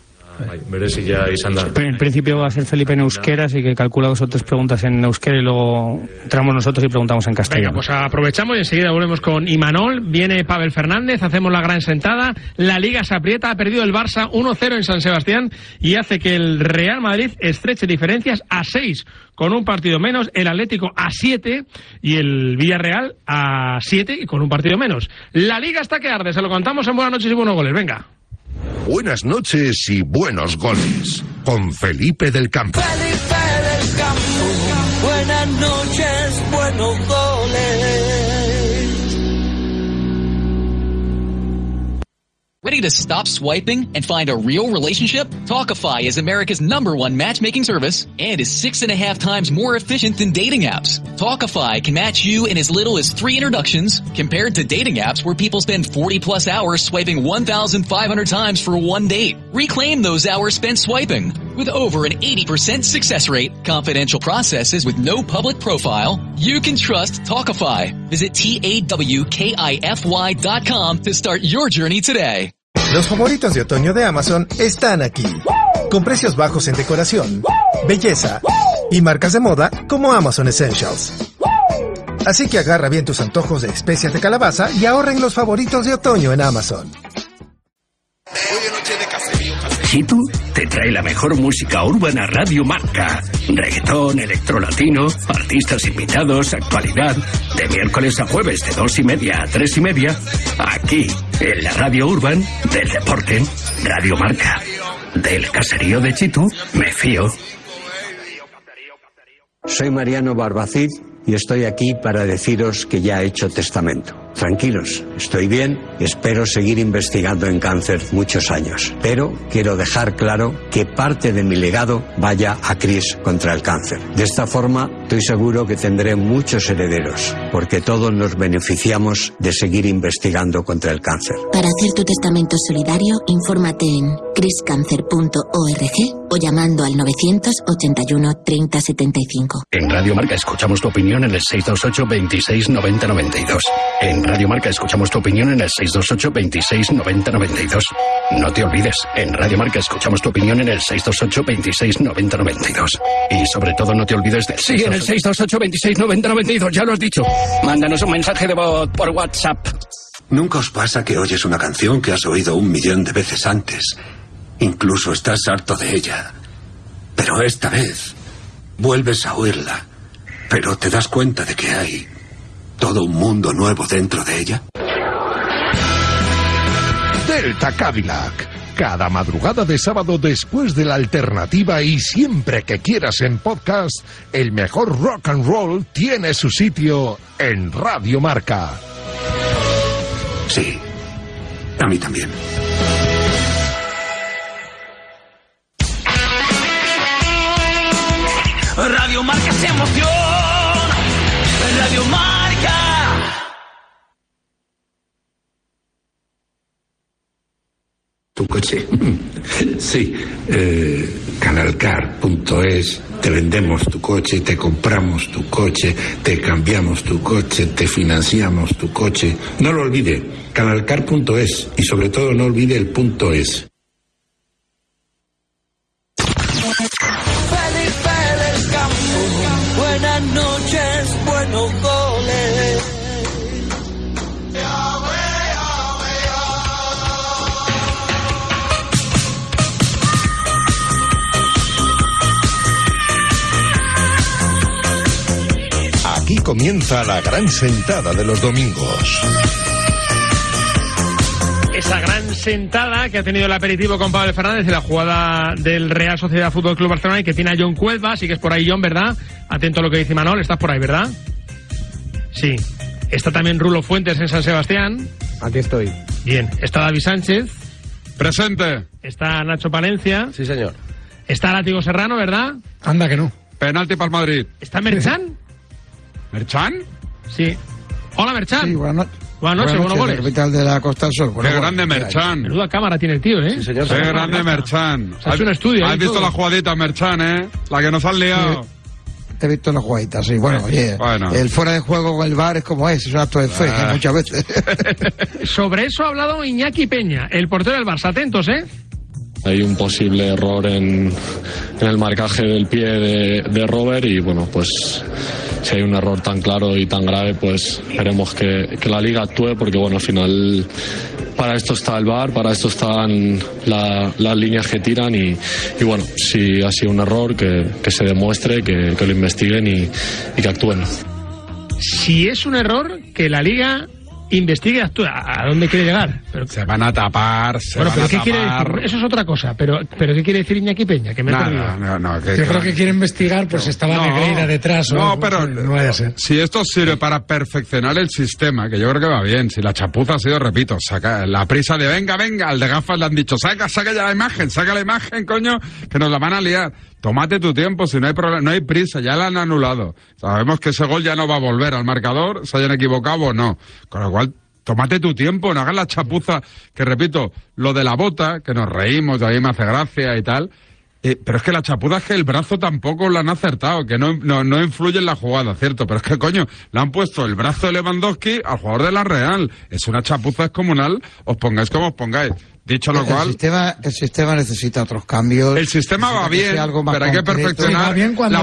En principio va a ser Felipe en euskera, así que calcula 2 o 3 preguntas en euskera y luego entramos nosotros y preguntamos en castellano. Venga, pues aprovechamos y enseguida volvemos con Imanol. Viene Pavel Fernández, hacemos la gran sentada. La Liga se aprieta, ha perdido el Barça 1-0 en San Sebastián y hace que el Real Madrid estreche diferencias a 6 con un partido menos, el Atlético a 7 y el Villarreal a 7 y con un partido menos. La Liga está que arde, se lo contamos en Buenas noches y buenos goles. Venga. Buenas noches y buenos goles con Felipe del Campo. Felipe. buenos goles. Ready to stop swiping and find a real relationship? Talkify is America's #1 matchmaking service and is 6.5 times more efficient than dating apps. Talkify can match you in as little as 3 introductions, compared to dating apps where people spend 40+ hours swiping 1,500 times for one date. Reclaim those hours spent swiping. With over an 80% success rate, confidential processes with no public profile, you can trust Talkify. Visit TAWKIFY.com to start your journey today. Los favoritos de otoño de Amazon están aquí. Con precios bajos en decoración, belleza y marcas de moda como Amazon Essentials. Así que agarra bien tus antojos de especias de calabaza y ahorra en los favoritos de otoño en Amazon. Chitu te trae la mejor música urbana Radio Marca. Reggaetón, electrolatino, artistas invitados, actualidad. De miércoles a jueves de 2:30 a 3:30. Aquí, en la Radio Urban del deporte. Radio Marca. Del caserío de Chitu, me fío. Soy Mariano Barbacid y estoy aquí para deciros que ya he hecho testamento. Tranquilos, estoy bien y espero seguir investigando en cáncer muchos años. Pero quiero dejar claro que parte de mi legado vaya a Chris contra el cáncer. De esta forma, estoy seguro que tendré muchos herederos, porque todos nos beneficiamos de seguir investigando contra el cáncer. Para hacer tu testamento solidario, infórmate en chriscancer.org o llamando al 981 30 75. En Radio Marca escuchamos tu opinión en el 628 26 90 92. En Radio Marca escuchamos tu opinión en el 628 26 90 92. No te olvides, en Radio Marca escuchamos tu opinión en el 628 26 90 92. Y sobre todo no te olvides del... Sí, en el 628 26 90 92, ya lo has dicho. Mándanos un mensaje de voz por WhatsApp. ¿Nunca os pasa que oyes una canción que has oído 1.000.000 de veces antes? Incluso estás harto de ella. Pero esta vez vuelves a oírla, pero te das cuenta de que hay todo un mundo nuevo dentro de ella. Delta Cadillac. Cada madrugada de sábado después de la alternativa y siempre que quieras en podcast, el mejor rock and roll tiene su sitio en Radio Marca. Sí, a mí también. Radio Marca se emoción. Radio Marca. Tu coche. Sí, Canalcar.es. Te vendemos tu coche, te compramos tu coche, te cambiamos tu coche, te financiamos tu coche. No lo olvide, Canalcar.es y sobre todo no olvide el .es. Feliz Campo. Buenas noches, buenos goles. Aquí comienza la gran sentada de los domingos. Esa gran sentada que ha tenido el aperitivo con Pablo Fernández y la jugada del Real Sociedad Fútbol Club Barcelona y que tiene a John Cuelva, sí que es por ahí John, ¿verdad? Atento a lo que dice Manol, estás por ahí, ¿verdad? Sí. Está también Rulo Fuentes en San Sebastián. Aquí estoy. Bien. Está David Sánchez. Presente. Está Nacho Palencia. Sí, señor. Está Látigo Serrano, ¿verdad? Anda que no. Penalti para el Madrid. ¿Está Merchan? ¿Merchan? Sí. Hola, Merchan. Sí, buenas noches. Buenas noches, buenos goles. Capital de la Costa del Sol. Qué grande Merchan. Menuda cámara tiene el tío, ¿eh? Sí, señor. Qué grande Merchan. Ha hecho un estudio. ¿Has visto la jugadita, Merchan, La que nos han liado. Sí. Te he visto la jugadita, sí. Bueno, oye, el fuera de juego con el VAR es como es un acto de fe, muchas veces. Sobre eso ha hablado Iñaki Peña, el portero del Barça. Atentos, ¿eh? Hay un posible error en el marcaje del pie de Robert y bueno, pues si hay un error tan claro y tan grave, pues esperemos que la Liga actúe porque bueno, al final para esto está el VAR, para esto están las líneas que tiran y bueno, si ha sido un error que se demuestre, que lo investiguen y que actúen. Si es un error, que la Liga investigue y actúe. ¿A dónde quiere llegar? Pero, se van a tapar, ¿qué quiere decir? Eso es otra cosa, pero ¿qué quiere decir Iñaki Peña? Que me he perdido. Yo creo que quiere investigar, pues estaba Negreira detrás. Pero no vaya a ser. Si esto sirve para perfeccionar el sistema, que yo creo que va bien, si la chapuza ha sido, repito, saca la prisa de venga, al de gafas le han dicho, saca ya la imagen, coño, que nos la van a liar. Tómate tu tiempo, si no hay problema, no hay prisa, ya la han anulado. Sabemos que ese gol ya no va a volver al marcador, se hayan equivocado o no. Con lo cual, tómate tu tiempo, no hagas la chapuza, que repito, lo de la bota, que nos reímos, a mí me hace gracia y tal, pero es que la chapuza es que el brazo tampoco lo han acertado, que no influye en la jugada, ¿cierto? Pero es que, coño, le han puesto el brazo de Lewandowski al jugador de la Real. Es una chapuza descomunal, os pongáis como os pongáis. Dicho lo cual... El sistema necesita otros cambios. El sistema va bien, pero hay que perfeccionar... Va bien cuando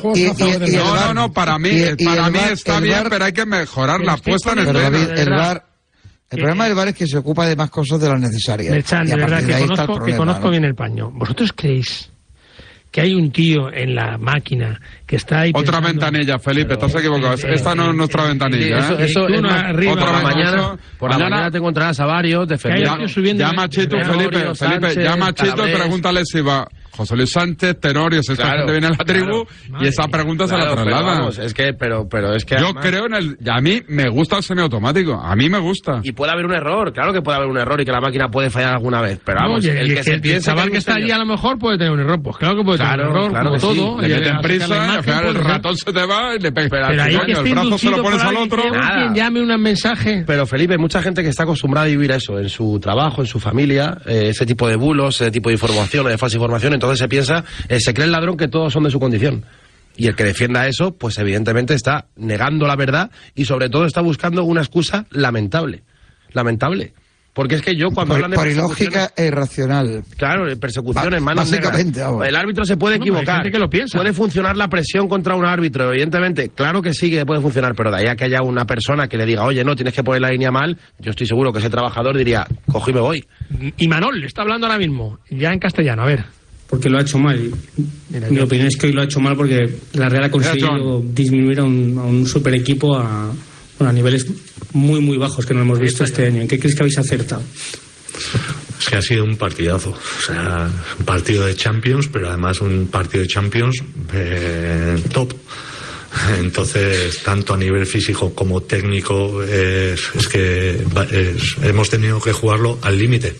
para mí está bien, pero hay que mejorar la puesta en el VAR. El problema del VAR es que se ocupa de más cosas de las necesarias. Merchan, de verdad que conozco bien el paño. ¿Vosotros creéis que hay un tío en la máquina que está ahí otra pensando, ventanilla, Felipe, estás equivocado. Esta no es nuestra ventanilla. Eso es otra mañana. Por la mañana te encontrarás a varios defendiendo. Llama a Chito, Felipe, llama a Chito y pregúntale si va José Luis Sánchez, Tenorio, esta gente viene a la tribu y esa pregunta se la traslada. Pero es que yo creo a mí me gusta el semiautomático, a mí me gusta. Y puede haber un error, claro que puede haber un error y que la máquina puede fallar alguna vez, pero vamos, el que se piensa chaval que está allí a lo mejor puede tener un error, pues claro que puede tener un error, como todo. Le meten prisa, al final el ratón se te va y le pega. Pero ahí que el brazo se lo pones al otro. Quien llame un mensaje. Pero Felipe, mucha gente que está acostumbrada a vivir eso en su trabajo, en su familia, ese tipo de bulos, ese tipo de información, de falsa información, entonces se piensa, se cree el ladrón que todos son de su condición. Y el que defienda eso, pues evidentemente está negando la verdad y sobre todo está buscando una excusa lamentable. Porque es que yo cuando hablan de ilógica e irracional. Claro, persecuciones, manos básicamente, negras. El árbitro se puede equivocar. Hay gente que lo piensa. Puede funcionar la presión contra un árbitro, evidentemente. Claro que sí que puede funcionar, pero de ahí a que haya una persona que le diga, oye, no, tienes que poner la línea mal, yo estoy seguro que ese trabajador diría, cojo y me voy. Y Manol está hablando ahora mismo, ya en castellano, a ver. Porque lo ha hecho mal. Mi opinión es que hoy lo ha hecho mal porque la Real ha conseguido disminuir a un super equipo a niveles muy, muy bajos que no hemos visto este año. ¿En qué crees que habéis acertado? Es que ha sido un partidazo. O sea, un partido de Champions, pero además un partido de Champions top. Entonces, tanto a nivel físico como técnico, es que hemos tenido que jugarlo al límite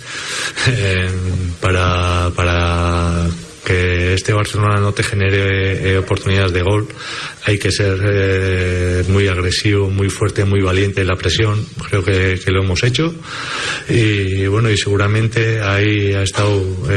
para que este Barcelona no te genere oportunidades de gol. Hay que ser muy agresivo, muy fuerte, muy valiente en la presión. Creo que lo hemos hecho y bueno, y seguramente ahí ha estado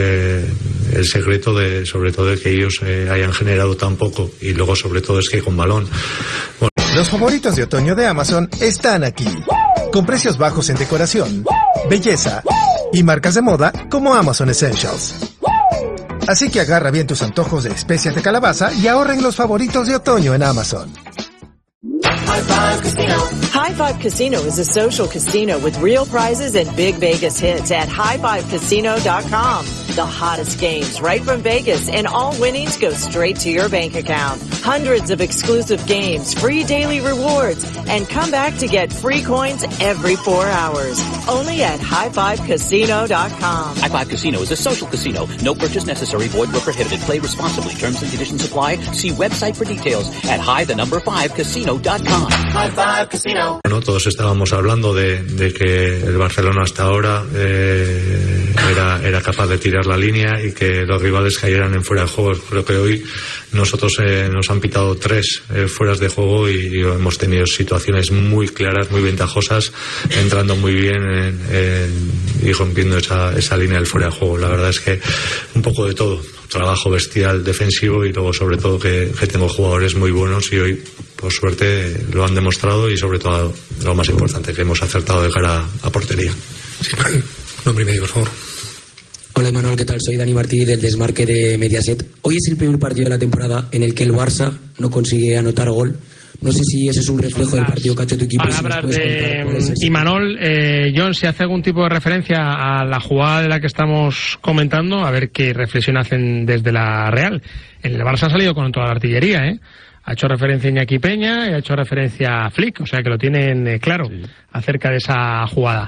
el secreto sobre todo de que ellos hayan generado tan poco y luego sobre todo es que con balón. Bueno. Los favoritos de otoño de Amazon están aquí, con precios bajos en decoración, belleza y marcas de moda como Amazon Essentials. Así que agarra bien tus antojos de especias de calabaza y ahorra en los favoritos de otoño en Amazon. High Five Casino. High Five Casino is a social casino with real prizes and big Vegas hits at highfivecasino.com. The hottest games right from Vegas, and all winnings go straight to your bank account. Hundreds of exclusive games, free daily rewards, and come back to get free coins every 4 hours. Only at highfivecasino.com. High Five Casino is a social casino. No purchase necessary. Void where prohibited. Play responsibly. Terms and conditions apply. See website for details at high5casino.com. High Five Casino. Bueno, todos estábamos hablando de que el Barcelona hasta ahora era capaz de tirar la línea y que los rivales cayeran en fuera de juego. Creo que hoy nosotros nos han pitado 3 fueras de juego y hemos tenido situaciones muy claras, muy ventajosas, entrando muy bien y rompiendo esa línea del fuera de juego. La verdad es que un poco de todo. Trabajo bestial defensivo y luego sobre todo que tengo jugadores muy buenos y hoy por suerte lo han demostrado y sobre todo lo más importante que hemos acertado de cara a portería. Sí, nombre y medio, por favor. Hola Manuel, ¿qué tal? Soy Dani Martí del Desmarque de Mediaset. Hoy es el primer partido de la temporada en el que el Barça no consigue anotar gol. No sé si ese es un reflejo del partido que ha hecho tu equipo. Palabras de Imanol. John, ¿se hace algún tipo de referencia a la jugada de la que estamos comentando? A ver qué reflexión hacen desde la Real. El Barça ha salido con toda la artillería, ¿eh? Ha hecho referencia a Iñaki Peña y ha hecho referencia a Flick, o sea que lo tienen claro acerca de esa jugada.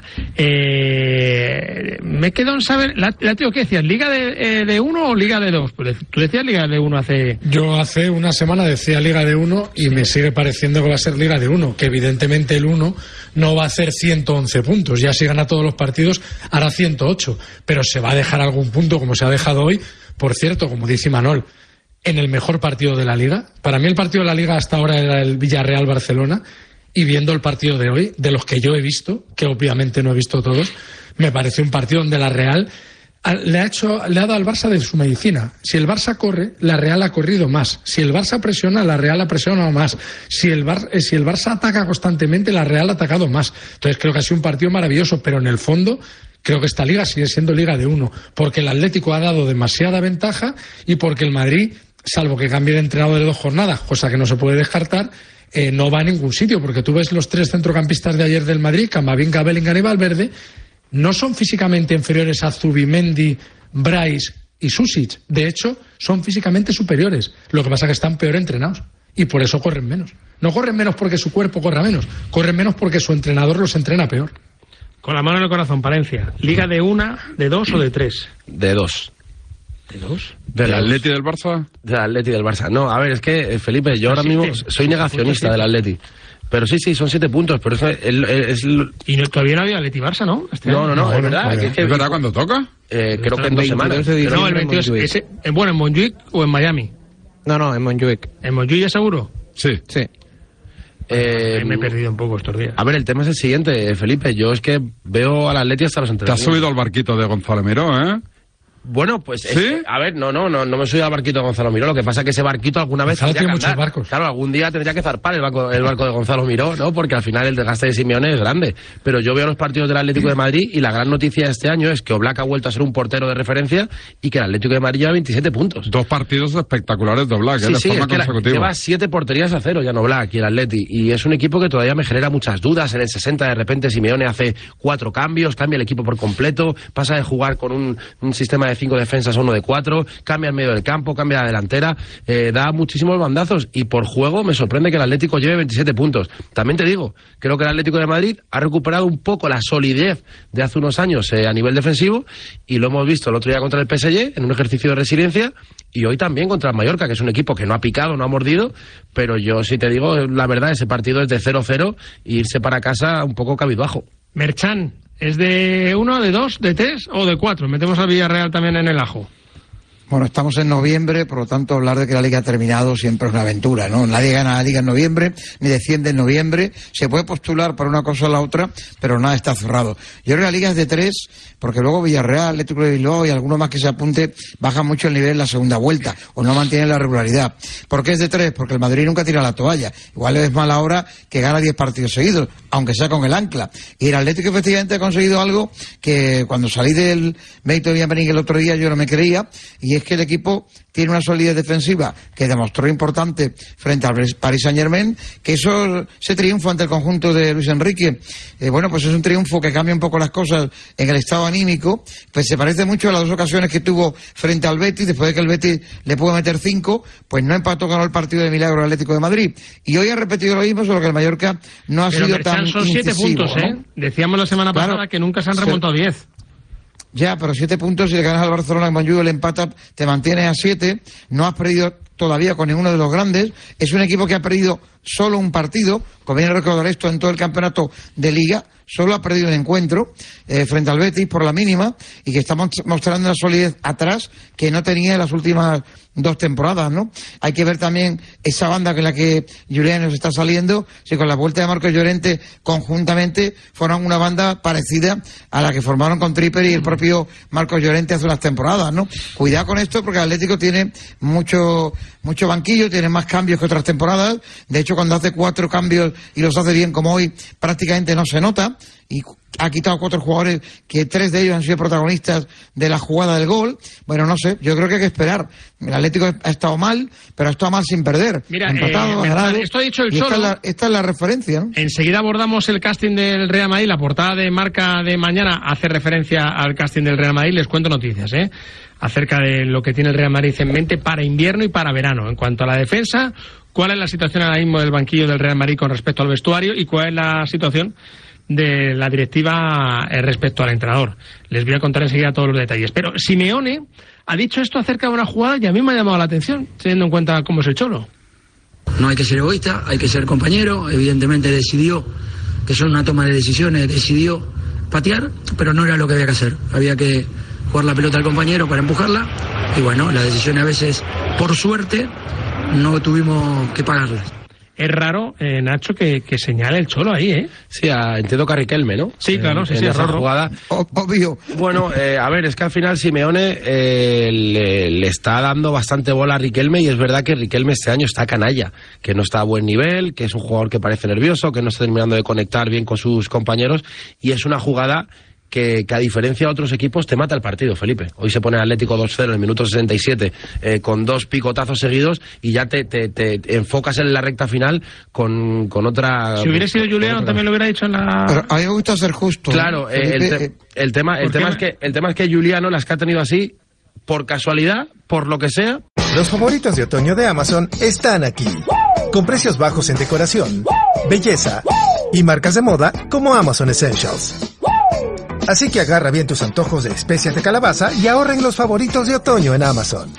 Me quedo en saber, tío, ¿qué decías? ¿Liga de 1 o Liga de 2? Pues tú decías Liga de 1 hace... Yo hace una semana decía Liga de 1 y me sigue pareciendo que va a ser Liga de 1, que evidentemente el 1 no va a hacer 111 puntos, ya si gana todos los partidos hará 108, pero se va a dejar algún punto como se ha dejado hoy. Por cierto, como dice Imanol, en el mejor partido de la Liga. Para mí el partido de la Liga hasta ahora era el Villarreal-Barcelona, y viendo el partido de hoy, de los que yo he visto, que obviamente no he visto todos, me parece un partido donde la Real le ha dado al Barça de su medicina. Si el Barça corre, la Real ha corrido más. Si el Barça presiona, la Real ha presionado más. Si el Barça ataca constantemente, la Real ha atacado más. Entonces creo que ha sido un partido maravilloso, pero en el fondo creo que esta Liga sigue siendo Liga de 1, porque el Atlético ha dado demasiada ventaja y porque el Madrid, salvo que cambie de entrenador de 2 jornadas, cosa que no se puede descartar, no va a ningún sitio, porque tú ves los 3 centrocampistas de ayer del Madrid, Camavinga, Bellingham y Valverde, no son físicamente inferiores a Zubimendi, Brais y Susic. De hecho, son físicamente superiores. Lo que pasa es que están peor entrenados y por eso corren menos. No corren menos porque su cuerpo corra menos, corren menos porque su entrenador los entrena peor. Con la mano en el corazón, Palencia. ¿Liga de 1, de 2 o de 3? De 2. ¿De 2? ¿Del Atleti del Barça? Del Atleti del Barça. No, a ver, es que, Felipe, yo ahora mismo soy negacionista del Atleti. Pero sí, son 7 puntos, pero eso es... Y todavía no había Atleti-Barça, ¿no? No, es verdad. ¿Es verdad cuándo toca? Creo que en 2 semanas. No, el 22. Bueno, ¿en Montjuic o en Miami? No, en Montjuic. ¿En Montjuic ya seguro? Sí. Me he perdido un poco estos días. A ver, el tema es el siguiente, Felipe. Yo es que veo al Atleti hasta los entrenamientos. Te has subido al barquito de Gonzalo Miró, ¿eh? Bueno, pues ¿Sí? A ver, no me he subido al barquito de Gonzalo Miró. Lo que pasa es que ese barquito alguna vez Gonzalo tiene muchos barcos. Claro, algún día tendría que zarpar el barco de Gonzalo Miró, ¿no? Porque al final el desgaste de Simeone es grande. Pero yo veo los partidos del Atlético de Madrid y la gran noticia de este año es que Oblak ha vuelto a ser un portero de referencia y que el Atlético de Madrid lleva 27 puntos. 2 partidos espectaculares de Oblak, de forma consecutiva. Lleva 7 porterías a 0 ya en Oblak y el Atleti. Y es un equipo que todavía me genera muchas dudas. En el 60 de repente Simeone hace 4 cambios, cambia el equipo por completo, pasa de jugar con un sistema de 5 defensas a uno de 4, cambia el medio del campo, cambia la delantera, da muchísimos bandazos y por juego me sorprende que el Atlético lleve 27 puntos. También te digo, creo que el Atlético de Madrid ha recuperado un poco la solidez de hace unos años a nivel defensivo y lo hemos visto el otro día contra el PSG en un ejercicio de resiliencia y hoy también contra el Mallorca, que es un equipo que no ha picado, no ha mordido, pero yo sí te digo, la verdad, ese partido es de 0-0 e irse para casa un poco cabizbajo. Merchan, ¿es de 1, de 2, de 3 o de 4? Metemos al Villarreal también en el ajo. Bueno, estamos en noviembre, por lo tanto hablar de que la Liga ha terminado siempre es una aventura, ¿no? Nadie gana la Liga en noviembre, ni desciende en noviembre. Se puede postular para una cosa o la otra, pero nada está cerrado. Yo creo que la Liga es de 3, porque luego Villarreal, Atlético de Bilbao y alguno más que se apunte bajan mucho el nivel en la segunda vuelta, o no mantienen la regularidad. ¿Por qué es de 3? Porque el Madrid nunca tira la toalla. Igual es mala hora que gana 10 partidos seguidos, aunque sea con el ancla. Y el Atlético efectivamente ha conseguido algo que cuando salí del Benito Villamarín el otro día yo no me creía, y es que el equipo tiene una solidez defensiva que demostró importante frente al Paris Saint-Germain, que ese triunfo ante el conjunto de Luis Enrique, bueno, pues es un triunfo que cambia un poco las cosas en el estado anímico, pues se parece mucho a las 2 ocasiones que tuvo frente al Betis, después de que el Betis le pudo meter 5, pues no empató, ganó el partido de milagro Atlético de Madrid. Y hoy ha repetido lo mismo, solo que el Mallorca no ha sido tan son 7 puntos, ¿no? Decíamos la semana pasada que nunca se han remontado 10. Ya, pero 7 puntos, si le ganas al Barcelona en Montjuic, el empata, te mantienes a 7, no has perdido todavía con ninguno de los grandes, es un equipo que ha perdido solo un partido, conviene recordar esto en todo el campeonato de Liga, solo ha perdido un encuentro frente al Betis por la mínima y que está mostrando una solidez atrás que no tenía en las últimas 2 temporadas, ¿no? Hay que ver también esa banda con la que Julián nos está saliendo, si con la vuelta de Marcos Llorente conjuntamente forman una banda parecida a la que formaron con Tripper y el propio Marcos Llorente hace unas temporadas, ¿no? Cuidado con esto porque el Atlético tiene mucho banquillo, tiene más cambios que otras temporadas, de hecho cuando hace 4 cambios y los hace bien como hoy prácticamente no se nota y ha quitado 4 jugadores que 3 de ellos han sido protagonistas de la jugada del gol. Bueno, no sé, yo creo que hay que esperar. El Atlético ha estado mal, pero ha estado mal sin perder. Mira, esto ha dicho el Cholo. Esta es la referencia, ¿no? Enseguida abordamos el casting del Real Madrid. La portada de Marca de mañana hace referencia al casting del Real Madrid. Les cuento noticias, acerca de lo que tiene el Real Madrid en mente para invierno y para verano. En cuanto a la defensa, cuál es la situación ahora mismo del banquillo del Real Madrid con respecto al vestuario y cuál es la situación de la directiva respecto al entrenador. Les voy a contar enseguida todos los detalles. Pero Simeone ha dicho esto acerca de una jugada y a mí me ha llamado la atención, teniendo en cuenta cómo es el Cholo. No hay que ser egoísta, hay que ser compañero. Evidentemente decidió, que son una toma de decisiones, decidió patear, pero no era lo que había que hacer. Había que jugar la pelota al compañero para empujarla y bueno, las decisiones a veces, por suerte, no tuvimos que pagarlas. Es raro, Nacho, que señale el Cholo ahí, ¿eh? Sí, entiendo que a Riquelme, ¿no? Sí, claro, sí, en es esa raro. jugada. Obvio. Bueno, a ver, es que al final Simeone le está dando bastante bola a Riquelme y es verdad que Riquelme este año está canalla, que no está a buen nivel, que es un jugador que parece nervioso, que no está terminando de conectar bien con sus compañeros y es una jugada que a diferencia de otros equipos te mata el partido, Felipe. Hoy se pone el Atlético 2-0 en el minuto 67 con 2 picotazos seguidos y ya te enfocas en la recta final con otra... Si hubiera sido Juliano también lo hubiera dicho en la... Pero a mí me gusta ser justo. Claro, el tema es que Juliano las que ha tenido así, por casualidad, por lo que sea... Los favoritos de otoño de Amazon están aquí, con precios bajos en decoración, belleza y marcas de moda como Amazon Essentials. Así que agarra bien tus antojos de especias de calabaza y ahorra en los favoritos de otoño en Amazon.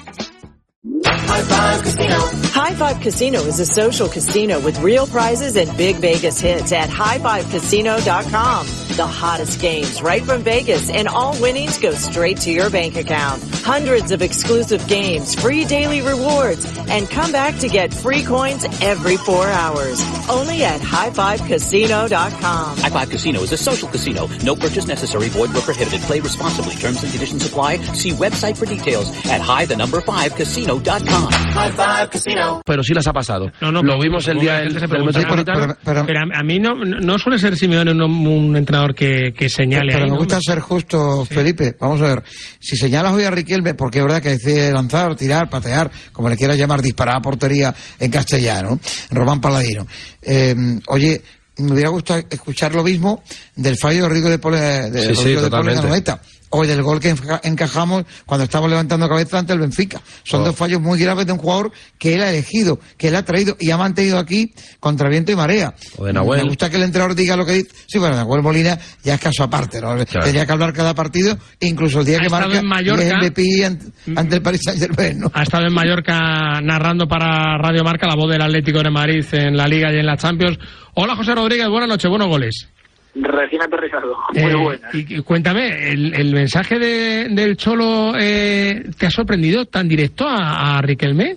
High Five Casino. High Five Casino is a social casino with real prizes and big Vegas hits at highfivecasino.com. The hottest games right from Vegas, and all winnings go straight to your bank account. Hundreds of exclusive games, free daily rewards, and come back to get free coins every 4 hours. Only at highfivecasino.com. High Five Casino is a social casino. No purchase necessary. Void where prohibited. Play responsibly. Terms and conditions apply. See website for details at high5casino.com. High Five Casino. Pero sí las ha pasado. No, lo vimos el día del Metropolitano. Pero a mí no suele ser Simeone un entrenador que señale. Pero ahí, me ¿no? gusta ser justo, sí. Felipe. Vamos a ver. Si señalas hoy a Riquelme, porque es verdad que decide lanzar, tirar, patear, como le quieras llamar, disparar a portería en castellano, Román Paladino. Oye, me hubiera gustado escuchar lo mismo del fallo de Rodrigo de Paul en la Noeta. O del gol que encajamos cuando estamos levantando cabeza ante el Benfica. Son dos fallos muy graves de un jugador que él ha elegido, que él ha traído y ha mantenido aquí contra viento y marea. O de Nahuel. Me gusta que el entrenador diga lo que dice. Sí, bueno, Nahuel Molina ya es caso aparte, ¿no? Claro. Tenía que hablar cada partido, incluso el día que marca el MVP ante el Paris Saint-Germain, ¿no? Ha estado en Mallorca narrando para Radio Marca la voz del Atlético de Madrid en la Liga y en la Champions. Hola, José Rodríguez, buenas noches, buenos goles. Recién aterrizado, muy buena. Y cuéntame, ¿el mensaje del Cholo te ha sorprendido tan directo a Riquelme?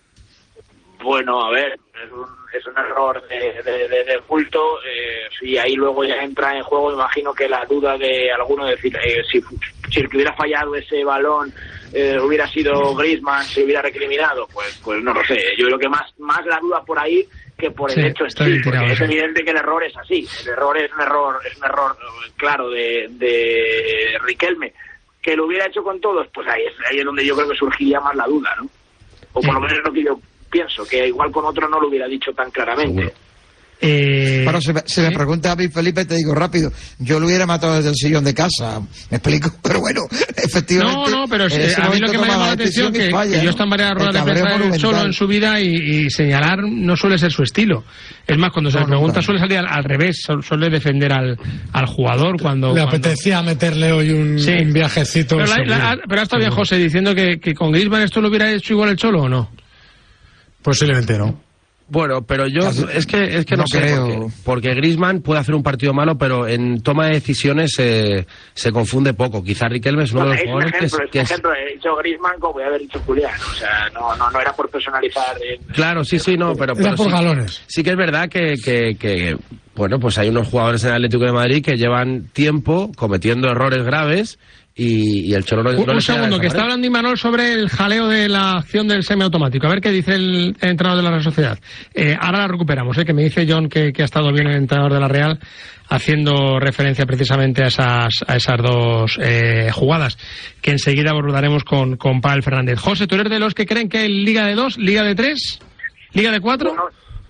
Bueno, a ver, es un error de bulto, y ahí luego ya entra en juego, imagino que la duda de alguno de decir, si el que hubiera fallado ese balón hubiera sido Griezmann, se hubiera recriminado, pues no lo sé. Yo creo que más la duda por ahí que por el hecho sí, porque es evidente que el error es así. El error es un error claro de Riquelme. Que lo hubiera hecho con todos, pues ahí es donde yo creo que surgiría más la duda, ¿no? O por lo menos lo que yo pienso, que igual con otro no lo hubiera dicho tan claramente. Bueno, se me pregunta a mí, Felipe, te digo rápido, yo lo hubiera matado desde el sillón de casa, me explico, pero bueno, efectivamente. No, pero a mí lo que me llama la atención es que yo está en varias ruedas de prensa del Cholo en su vida y señalar no suele ser su estilo. Es más, cuando se le pregunta suele salir al revés, suele defender al jugador cuando... Le apetecía meterle hoy un viajecito. Pero está bien José diciendo que con Griezmann esto lo hubiera hecho igual el Cholo, ¿o no? Posiblemente no. Bueno, pero yo es que no creo, porque Griezmann puede hacer un partido malo, pero en toma de decisiones se confunde poco. Quizá Riquelme es uno de los jugadores que ejemplo, he dicho Griezmann como voy a haber dicho Julián, o sea, no era por personalizar. Claro, sí, no, pero por sí, galones. Sí que es verdad que bueno, pues hay unos jugadores en el Atlético de Madrid que llevan tiempo cometiendo errores graves. Y el Cholo no un segundo, que está hablando Imanol sobre el jaleo de la acción del semiautomático. A ver qué dice el entrenador de la Real Sociedad. Ahora la recuperamos, que me dice John que ha estado bien el entrenador de la Real haciendo referencia precisamente a esas dos jugadas, que enseguida abordaremos con Pavel Fernández. José, ¿tú eres de los que creen que hay Liga de 2, Liga de 3, Liga de 4?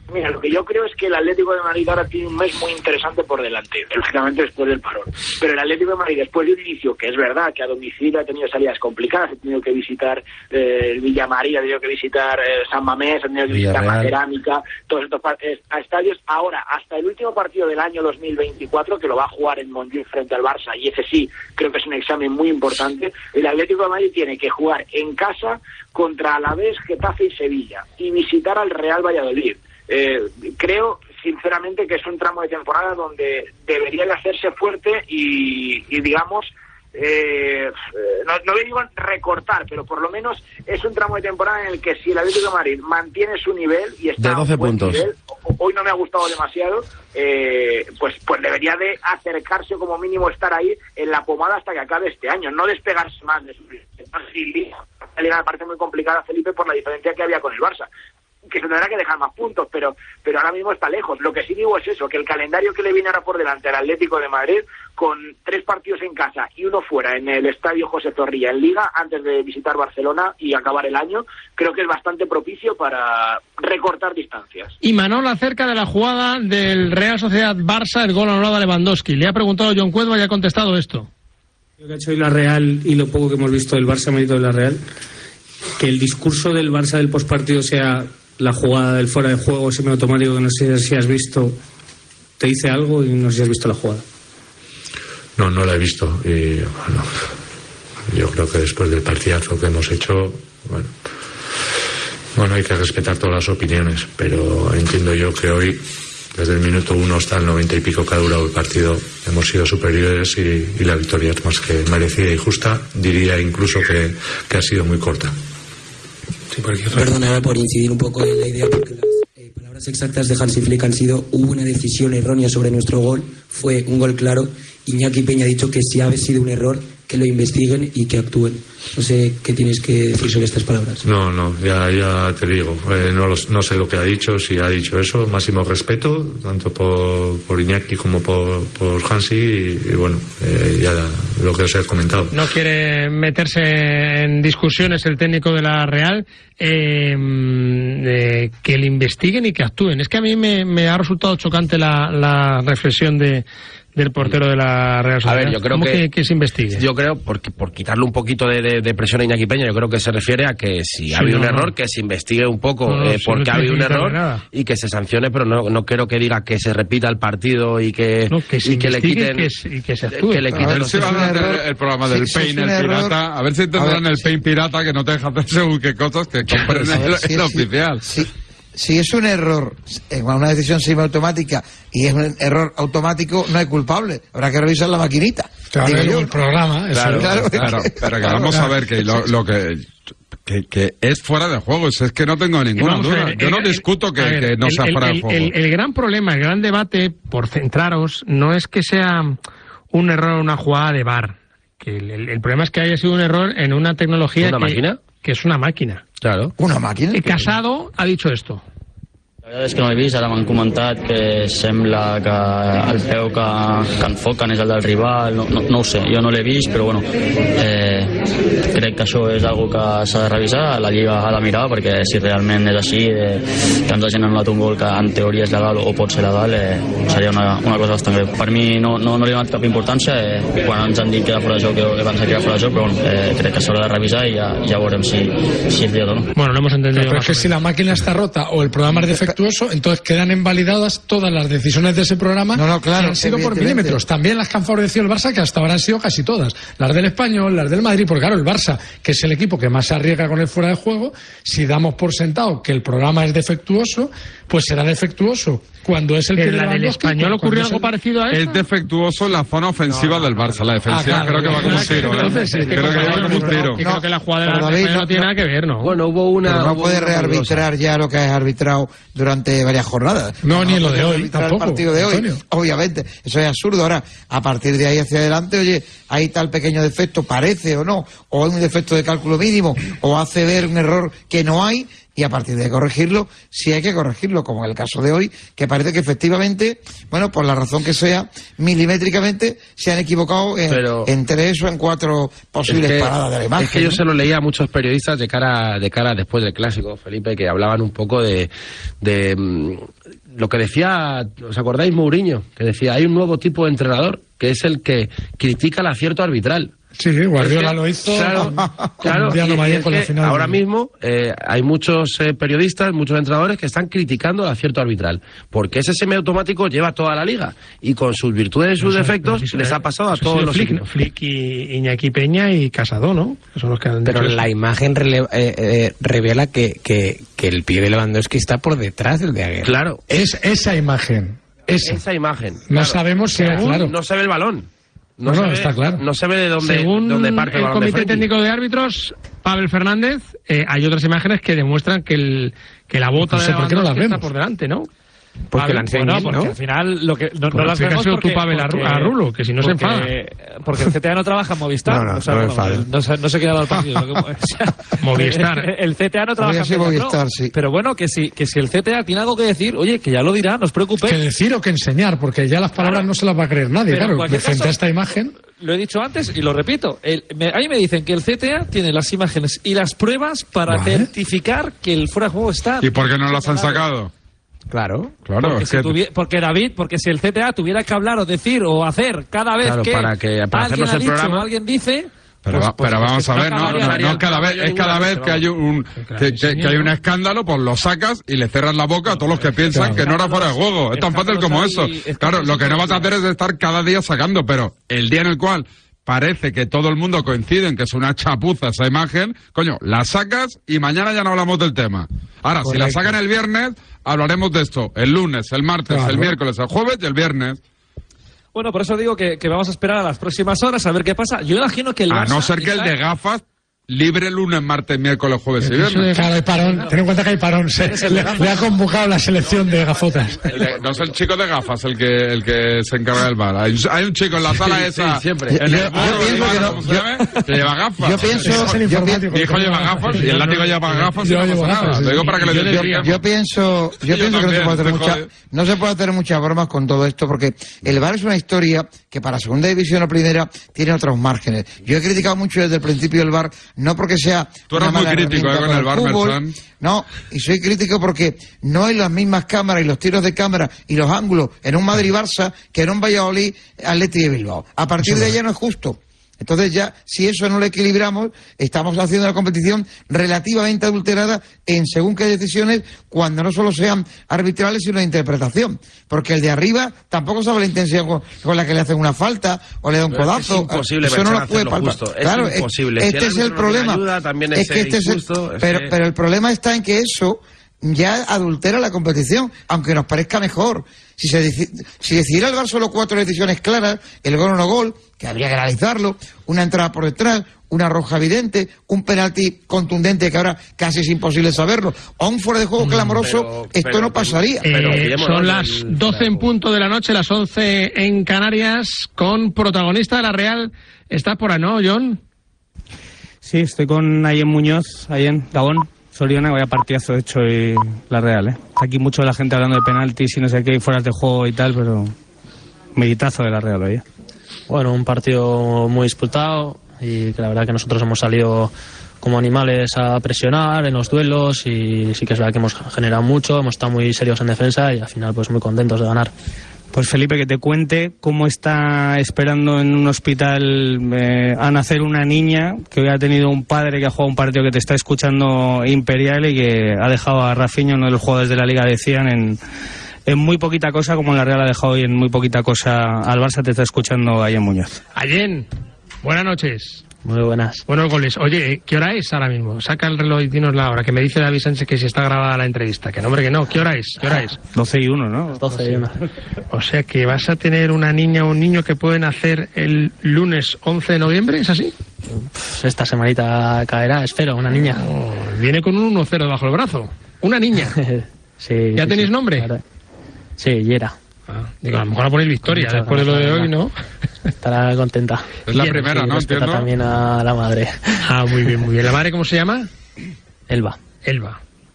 Mira, lo que yo creo es que el Atlético de Madrid ahora tiene un mes muy interesante por delante, lógicamente después del parón. Pero el Atlético de Madrid, después de un inicio que es verdad que a domicilio ha tenido salidas complicadas, ha tenido que visitar el Villamarín, ha tenido que visitar San Mamés, ha tenido que visitar la Cerámica, todos estos estadios. Ahora, hasta el último partido del año 2024, que lo va a jugar en Montjuïc frente al Barça, y ese sí, creo que es un examen muy importante, el Atlético de Madrid tiene que jugar en casa contra Alavés, Getafe y Sevilla, y visitar al Real Valladolid. Creo sinceramente que es un tramo de temporada donde debería de hacerse fuerte y digamos, no digo recortar, pero por lo menos es un tramo de temporada en el que si el Atlético de Madrid mantiene su nivel y está de 12 a un buen puntos. nivel, hoy no me ha gustado demasiado, pues debería de acercarse, como mínimo estar ahí en la pomada hasta que acabe este año, no despegarse más de su liga. La liga me parece muy complicada, Felipe, por la diferencia que había con el Barça, que se tendrá que dejar más puntos, pero ahora mismo está lejos. Lo que sí digo es eso, que el calendario que le viene ahora por delante al Atlético de Madrid, con 3 partidos en casa y 1 fuera en el Estadio José Zorrilla en Liga, antes de visitar Barcelona y acabar el año, creo que es bastante propicio para recortar distancias. Y Manol, acerca de la jugada del Real Sociedad Barça, el gol anulado a Lewandowski. Le ha preguntado John Cuedva y ha contestado esto. Lo que ha hecho hoy la Real y lo poco que hemos visto del Barça mérito de la Real, que el discurso del Barça del postpartido sea la jugada del fuera de juego semiautomático, que no sé si has visto, te dice algo y no sé si has visto la jugada. No la he visto y bueno, yo creo que después del partidazo que hemos hecho, bueno, hay que respetar todas las opiniones, pero entiendo yo que hoy, desde el minuto 1 hasta el 90 y pico que ha durado el partido, hemos sido superiores y la victoria es más que merecida y justa. Diría incluso que ha sido muy corta. Sí, perdona por incidir un poco en la idea, porque las palabras exactas de Hansi Flick han sido: hubo una decisión errónea sobre nuestro gol, fue un gol claro. Iñaki Peña ha dicho que si ha sido un error, que lo investiguen y que actúen. No sé qué tienes que decir sobre estas palabras. No, ya te digo, no sé lo que ha dicho, si ha dicho eso, máximo respeto, tanto por Iñaki como por Hansi, y bueno, ya lo que os he comentado. No quiere meterse en discusiones el técnico de la Real, que le investiguen y que actúen. Es que a mí me ha resultado chocante la reflexión del portero de la Real Sociedad. A ver, yo creo que se investigue. Yo creo, por quitarle un poquito de presión a Iñaki Peña, yo creo que se refiere a que si ha habido un error, que se investigue un poco por qué ha habido un error y que se sancione, pero no creo que diga que se repita el partido y que le quiten y que se actúe. Que le quiten a ver si van a hacer el programa del Pain, el pirata, a ver si tendrán el Pain pirata que no te deja hacer según qué cosas que compren el oficial. Si es un error en una decisión semiautomática y es un error automático, no hay culpable. Habrá que revisar la maquinita. Claro, el programa. Claro, pero que vamos a ver que lo que es fuera de juego, es que no tengo ninguna duda. Yo no discuto que no sea fuera de juego. El gran problema, el gran debate, por centraros, no es que sea un error en una jugada de VAR. Que el problema es que haya sido un error en una tecnología máquina? Que es una máquina. Claro. Una máquina. Casado ha dicho esto. La veritat és que no l'he vist, ara m'han comentat que sembla que el peu que enfoquen és el del rival, no ho sé, jo no l'he vist, però bueno, crec que això és algo que s'ha de revisar, la Lliga ha de mirar, perquè si realment és així, que ens hagin anul·lat un gol que en teoria és legal o pot ser legal, seria una cosa bastant greu. Per mi no li he donat cap importància, quan ens han dit que era fora de joc, he pensat que era fora de joc, però bueno, crec que s'haurà de revisar i ja veurem si és veritat o no. Bueno, lo hemos entendido. Pero es que si la máquina está rota o el programa es defectuoso, entonces quedan invalidadas todas las decisiones de ese programa que han sido por milímetros. También las que han favorecido el Barça, que hasta ahora han sido casi todas. Las del Español, las del Madrid, porque claro, el Barça, que es el equipo que más se arriesga con el fuera de juego, si damos por sentado que el programa es defectuoso, pues será defectuoso cuando es el que la del Español ocurrió algo parecido a eso. Es defectuoso en la zona ofensiva del Barça, la defensiva creo que va como un tiro. Creo que va como un tiro. Creo que la jugada de la Español no tiene nada que ver, ¿no? Bueno, hubo una... Pero no puede rearbitrar ya lo que has arbitrado durante varias jornadas. No, ni lo de hoy, tampoco. El partido de hoy, Antonio. obviamente. Eso es absurdo. Ahora, a partir de ahí hacia adelante, oye, hay tal pequeño defecto, parece o no, o hay un defecto de cálculo mínimo, o hace ver un error que no hay, y a partir de corregirlo, si hay que corregirlo, como en el caso de hoy, que parece que efectivamente, bueno, por la razón que sea, milimétricamente se han equivocado en 3 o en 4 posibles paradas de la imagen. Es que yo se lo leía a muchos periodistas de cara después del clásico, Felipe, que hablaban un poco de lo que decía, ¿os acordáis, Mourinho? Que decía, hay un nuevo tipo de entrenador, que es el que critica el acierto arbitral. Sí, Guardiola lo hizo. Claro, con la final. Ahora mismo hay muchos periodistas, muchos entrenadores que están criticando el acierto arbitral, porque ese semiautomático lleva toda la liga y con sus virtudes y sus defectos les ha pasado a todos los equipos. Flick y Iñaki Peña y Casado, ¿no? Que son los que han Pero dicho la eso. imagen revela que el pie de Lewandowski está por detrás del de Aguerd. Claro. Es esa imagen. Esa imagen. No sabemos si claro. No se ve el balón. No, está claro. No se ve de dónde, Según dónde parte el balón de Comité Frenkie. Técnico de Árbitros, Pavel Fernández, hay otras imágenes que demuestran que la bota No sé de por qué no las Lewandowski está vemos. por delante, ¿no? Porque la enseñan, porque ¿no? al final lo que no Pues las vemos explícaselo porque, tú, Pavel, a Rulo, que si no se enfada. Porque el CTA no trabaja en Movistar. No, o sea, no me bueno, enfado. no sé quién ha dado el partido. Movistar. El CTA no trabaja en sí, Movistar, sí. Pero bueno, que si el CTA tiene algo que decir, oye, que ya lo dirá, no os preocupéis. Que decir o que enseñar, porque ya las palabras no se las va a creer nadie, Pero en claro. cualquier Frente caso, a esta imagen. Lo he dicho antes y lo repito. A mí me dicen que el CTA tiene las imágenes y las pruebas para certificar que el fuera de juego está. ¿Y por qué no las han sacado? Claro. Porque si el CTA tuviera que hablar o decir o hacer cada vez Claro, que para alguien hacernos ha el dicho programa. o alguien dice. Pero vamos a ver, no cada vez, es cada vez que hay que hay un escándalo, pues lo sacas y le cerras la boca a todos los que piensan que no era fuera de juego. Es tan fácil como eso. Claro, lo que no vas a hacer es estar cada día sacando, pero el día en el cual parece que todo el mundo coincide en que es una chapuza esa imagen, coño, la sacas y mañana ya no hablamos del tema. Ahora, si la sacan el viernes, hablaremos de esto el lunes, el martes, el miércoles, el jueves y el viernes. Bueno, por eso digo que vamos a esperar a las próximas horas a ver qué pasa. Yo imagino que el A Barça no ser que el de gafas libre lunes, martes, miércoles, jueves y viernes. Claro, hay parón. Ten en cuenta que hay parón. Le ha convocado la selección de gafotas. No es el chico de gafas el que se encarga del bar. Hay un chico en la sala esa. Sí, siempre. En el que lleva gafas. Yo pienso Mi hijo lleva gafas y el látigo lleva gafas. y no pasa nada. Lo digo para que le den tiempo. Yo pienso que no se puede hacer muchas bromas con todo esto, porque el VAR es una historia que para segunda división o primera tiene otros márgenes. Yo he criticado mucho desde el principio el VAR, no porque sea Tú eres muy crítico con el VAR, Merchan. No, y soy crítico porque no hay las mismas cámaras y los tiros de cámara y los ángulos en un Madrid-Barça que en un Valladolid Athletic de Bilbao. A partir de allá no es justo. Entonces ya, si eso no lo equilibramos, estamos haciendo una competición relativamente adulterada en según qué decisiones, cuando no solo sean arbitrales, sino de interpretación. Porque el de arriba tampoco sabe la intención con la que le hacen una falta o le da un codazo. Es imposible, eso no lo puede palpar. justo. Claro, es imposible. Este es el problema. Pero el problema está en que eso ya adultera la competición, aunque nos parezca mejor. Si decidiera el VAR solo 4 decisiones claras, el gol o no gol, que habría que analizarlo, una entrada por detrás, una roja evidente, un penalti contundente que ahora casi es imposible saberlo, o un fuera de juego clamoroso, esto no pasaría. Son las 12 en punto de la noche, las 11 en Canarias, con protagonista de la Real. ¿Estás por ahí, no, John? Sí, estoy con Ayen Muñoz, Ayen, Gabón. Soriona, vaya partidazo hecho y la Real, ¿eh? Está aquí mucho la gente hablando de penaltis y no sé qué, y fueras de juego y tal, pero meditazo de la Real hoy, ¿eh? Bueno, un partido muy disputado y que la verdad que nosotros hemos salido como animales a presionar en los duelos y sí que es verdad que hemos generado mucho, hemos estado muy serios en defensa y al final pues muy contentos de ganar. Pues Felipe, que te cuente cómo está esperando en un hospital a nacer una niña que hoy ha tenido un padre que ha jugado un partido que te está escuchando imperial y que ha dejado a Rafinha, uno de los jugadores de la Liga, decían, en muy poquita cosa, como la Real ha dejado hoy en muy poquita cosa al Barça. Te está escuchando Ayen Muñoz. Ayen, buenas noches. Muy buenas. Buenos goles. Oye, ¿qué hora es ahora mismo? Saca el reloj y dinos la hora, que me dice David Sánchez que si está grabada la entrevista. Que no, hombre, que no. ¿Qué hora es? 12 y 1, ¿no? 12 y 1. O sea que vas a tener una niña o un niño que pueden hacer el lunes 11 de noviembre, ¿es así? Pues esta semanita caerá, espero, una niña. Oh, viene con un 1-0 bajo el brazo. Una niña. Sí. ¿Ya tenéis nombre? Sí, Yera. Digo, a lo mejor la ponéis Victoria, después de lo de hoy, ¿no? Estará contenta. Es la primera, ¿no? Entiendo. También a la madre. Ah, muy bien, muy bien. ¿La madre cómo se llama? Elba. Elba.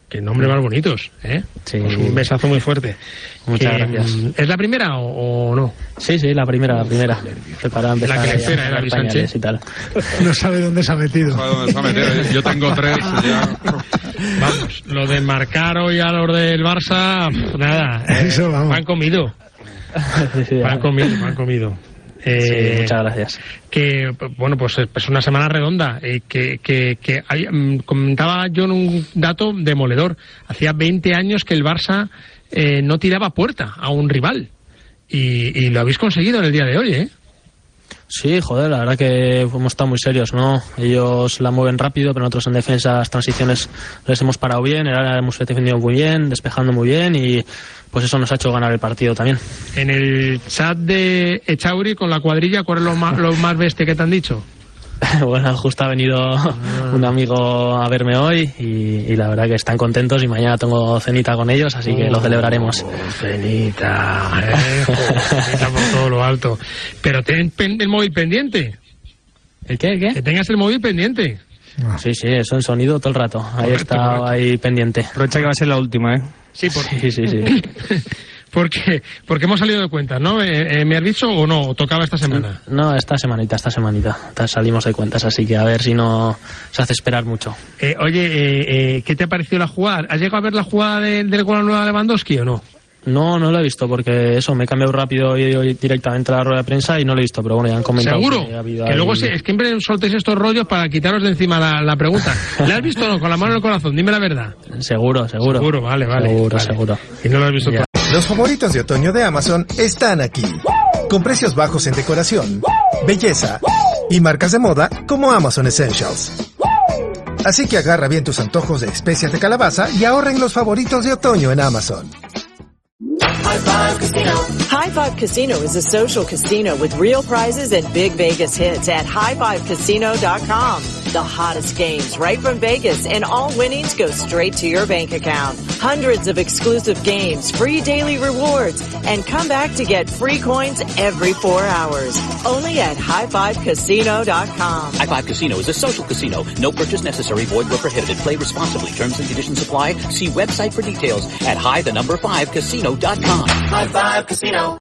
Qué nombre más bonitos, ¿eh? Sí. Pues un besazo muy fuerte. Muchas gracias. ¿Es la primera o no? Sí, la primera. Para empezar la que le espera, David Sánchez. Y tal. No sabe dónde se ha metido. Yo tengo 3. Ya. Vamos, lo de marcar hoy a los del Barça, nada. Eso, vamos. Me han comido. Me han comido. Sí, muchas gracias. Que, bueno, pues es una semana redonda. Que comentaba yo un dato demoledor. Hacía 20 años que el Barça no tiraba puerta a un rival. Y lo habéis conseguido en el día de hoy, ¿eh? Sí, joder, la verdad que hemos estado muy serios, ¿no? Ellos la mueven rápido, pero nosotros en defensa las transiciones les hemos parado bien, hemos defendido muy bien, despejando muy bien y pues eso nos ha hecho ganar el partido también. En el chat de Echauri con la cuadrilla, ¿cuál es lo más bestia que te han dicho? Bueno, justo ha venido un amigo a verme hoy y la verdad que están contentos y mañana tengo cenita con ellos, así que lo celebraremos. Cenita por todo lo alto. Pero ten el móvil pendiente. ¿El qué? Que tengas el móvil pendiente. Sí, eso en sonido todo el rato. Ahí está, ahí pendiente. Aprovecha que va a ser la última, ¿eh? Sí, sí. Porque hemos salido de cuentas, ¿no? ¿Me has dicho o no? ¿Tocaba esta semana? No, esta semanita. Salimos de cuentas, así que a ver si no se hace esperar mucho. Oye, ¿qué te ha parecido la jugada? ¿Has llegado a ver la jugada del gol nueva de Lewandowski o no? No lo he visto porque me he cambiado rápido y directamente a la rueda de prensa y no lo he visto, pero bueno, ya han comentado. ¿Seguro? Que luego es que siempre soltéis estos rollos para quitaros de encima la pregunta. ¿La has visto o no? Con la mano en el corazón, dime la verdad. Seguro. Seguro, vale. Seguro. Y no lo has visto tú. Los favoritos de otoño de Amazon están aquí. Con precios bajos en decoración, belleza y marcas de moda como Amazon Essentials. Así que agarra bien tus antojos de especias de calabaza y ahorra en los favoritos de otoño en Amazon. High Five Casino. High Five Casino is a social casino with real prizes and big Vegas hits at highfivecasino.com. The hottest games right from Vegas, and all winnings go straight to your bank account. Hundreds of exclusive games, free daily rewards, and come back to get free coins every 4 hours. Only at highfivecasino.com. High Five Casino is a social casino. No purchase necessary. Void where prohibited. Play responsibly. Terms and conditions apply. See website for details at high5casino.com. High Five Casino.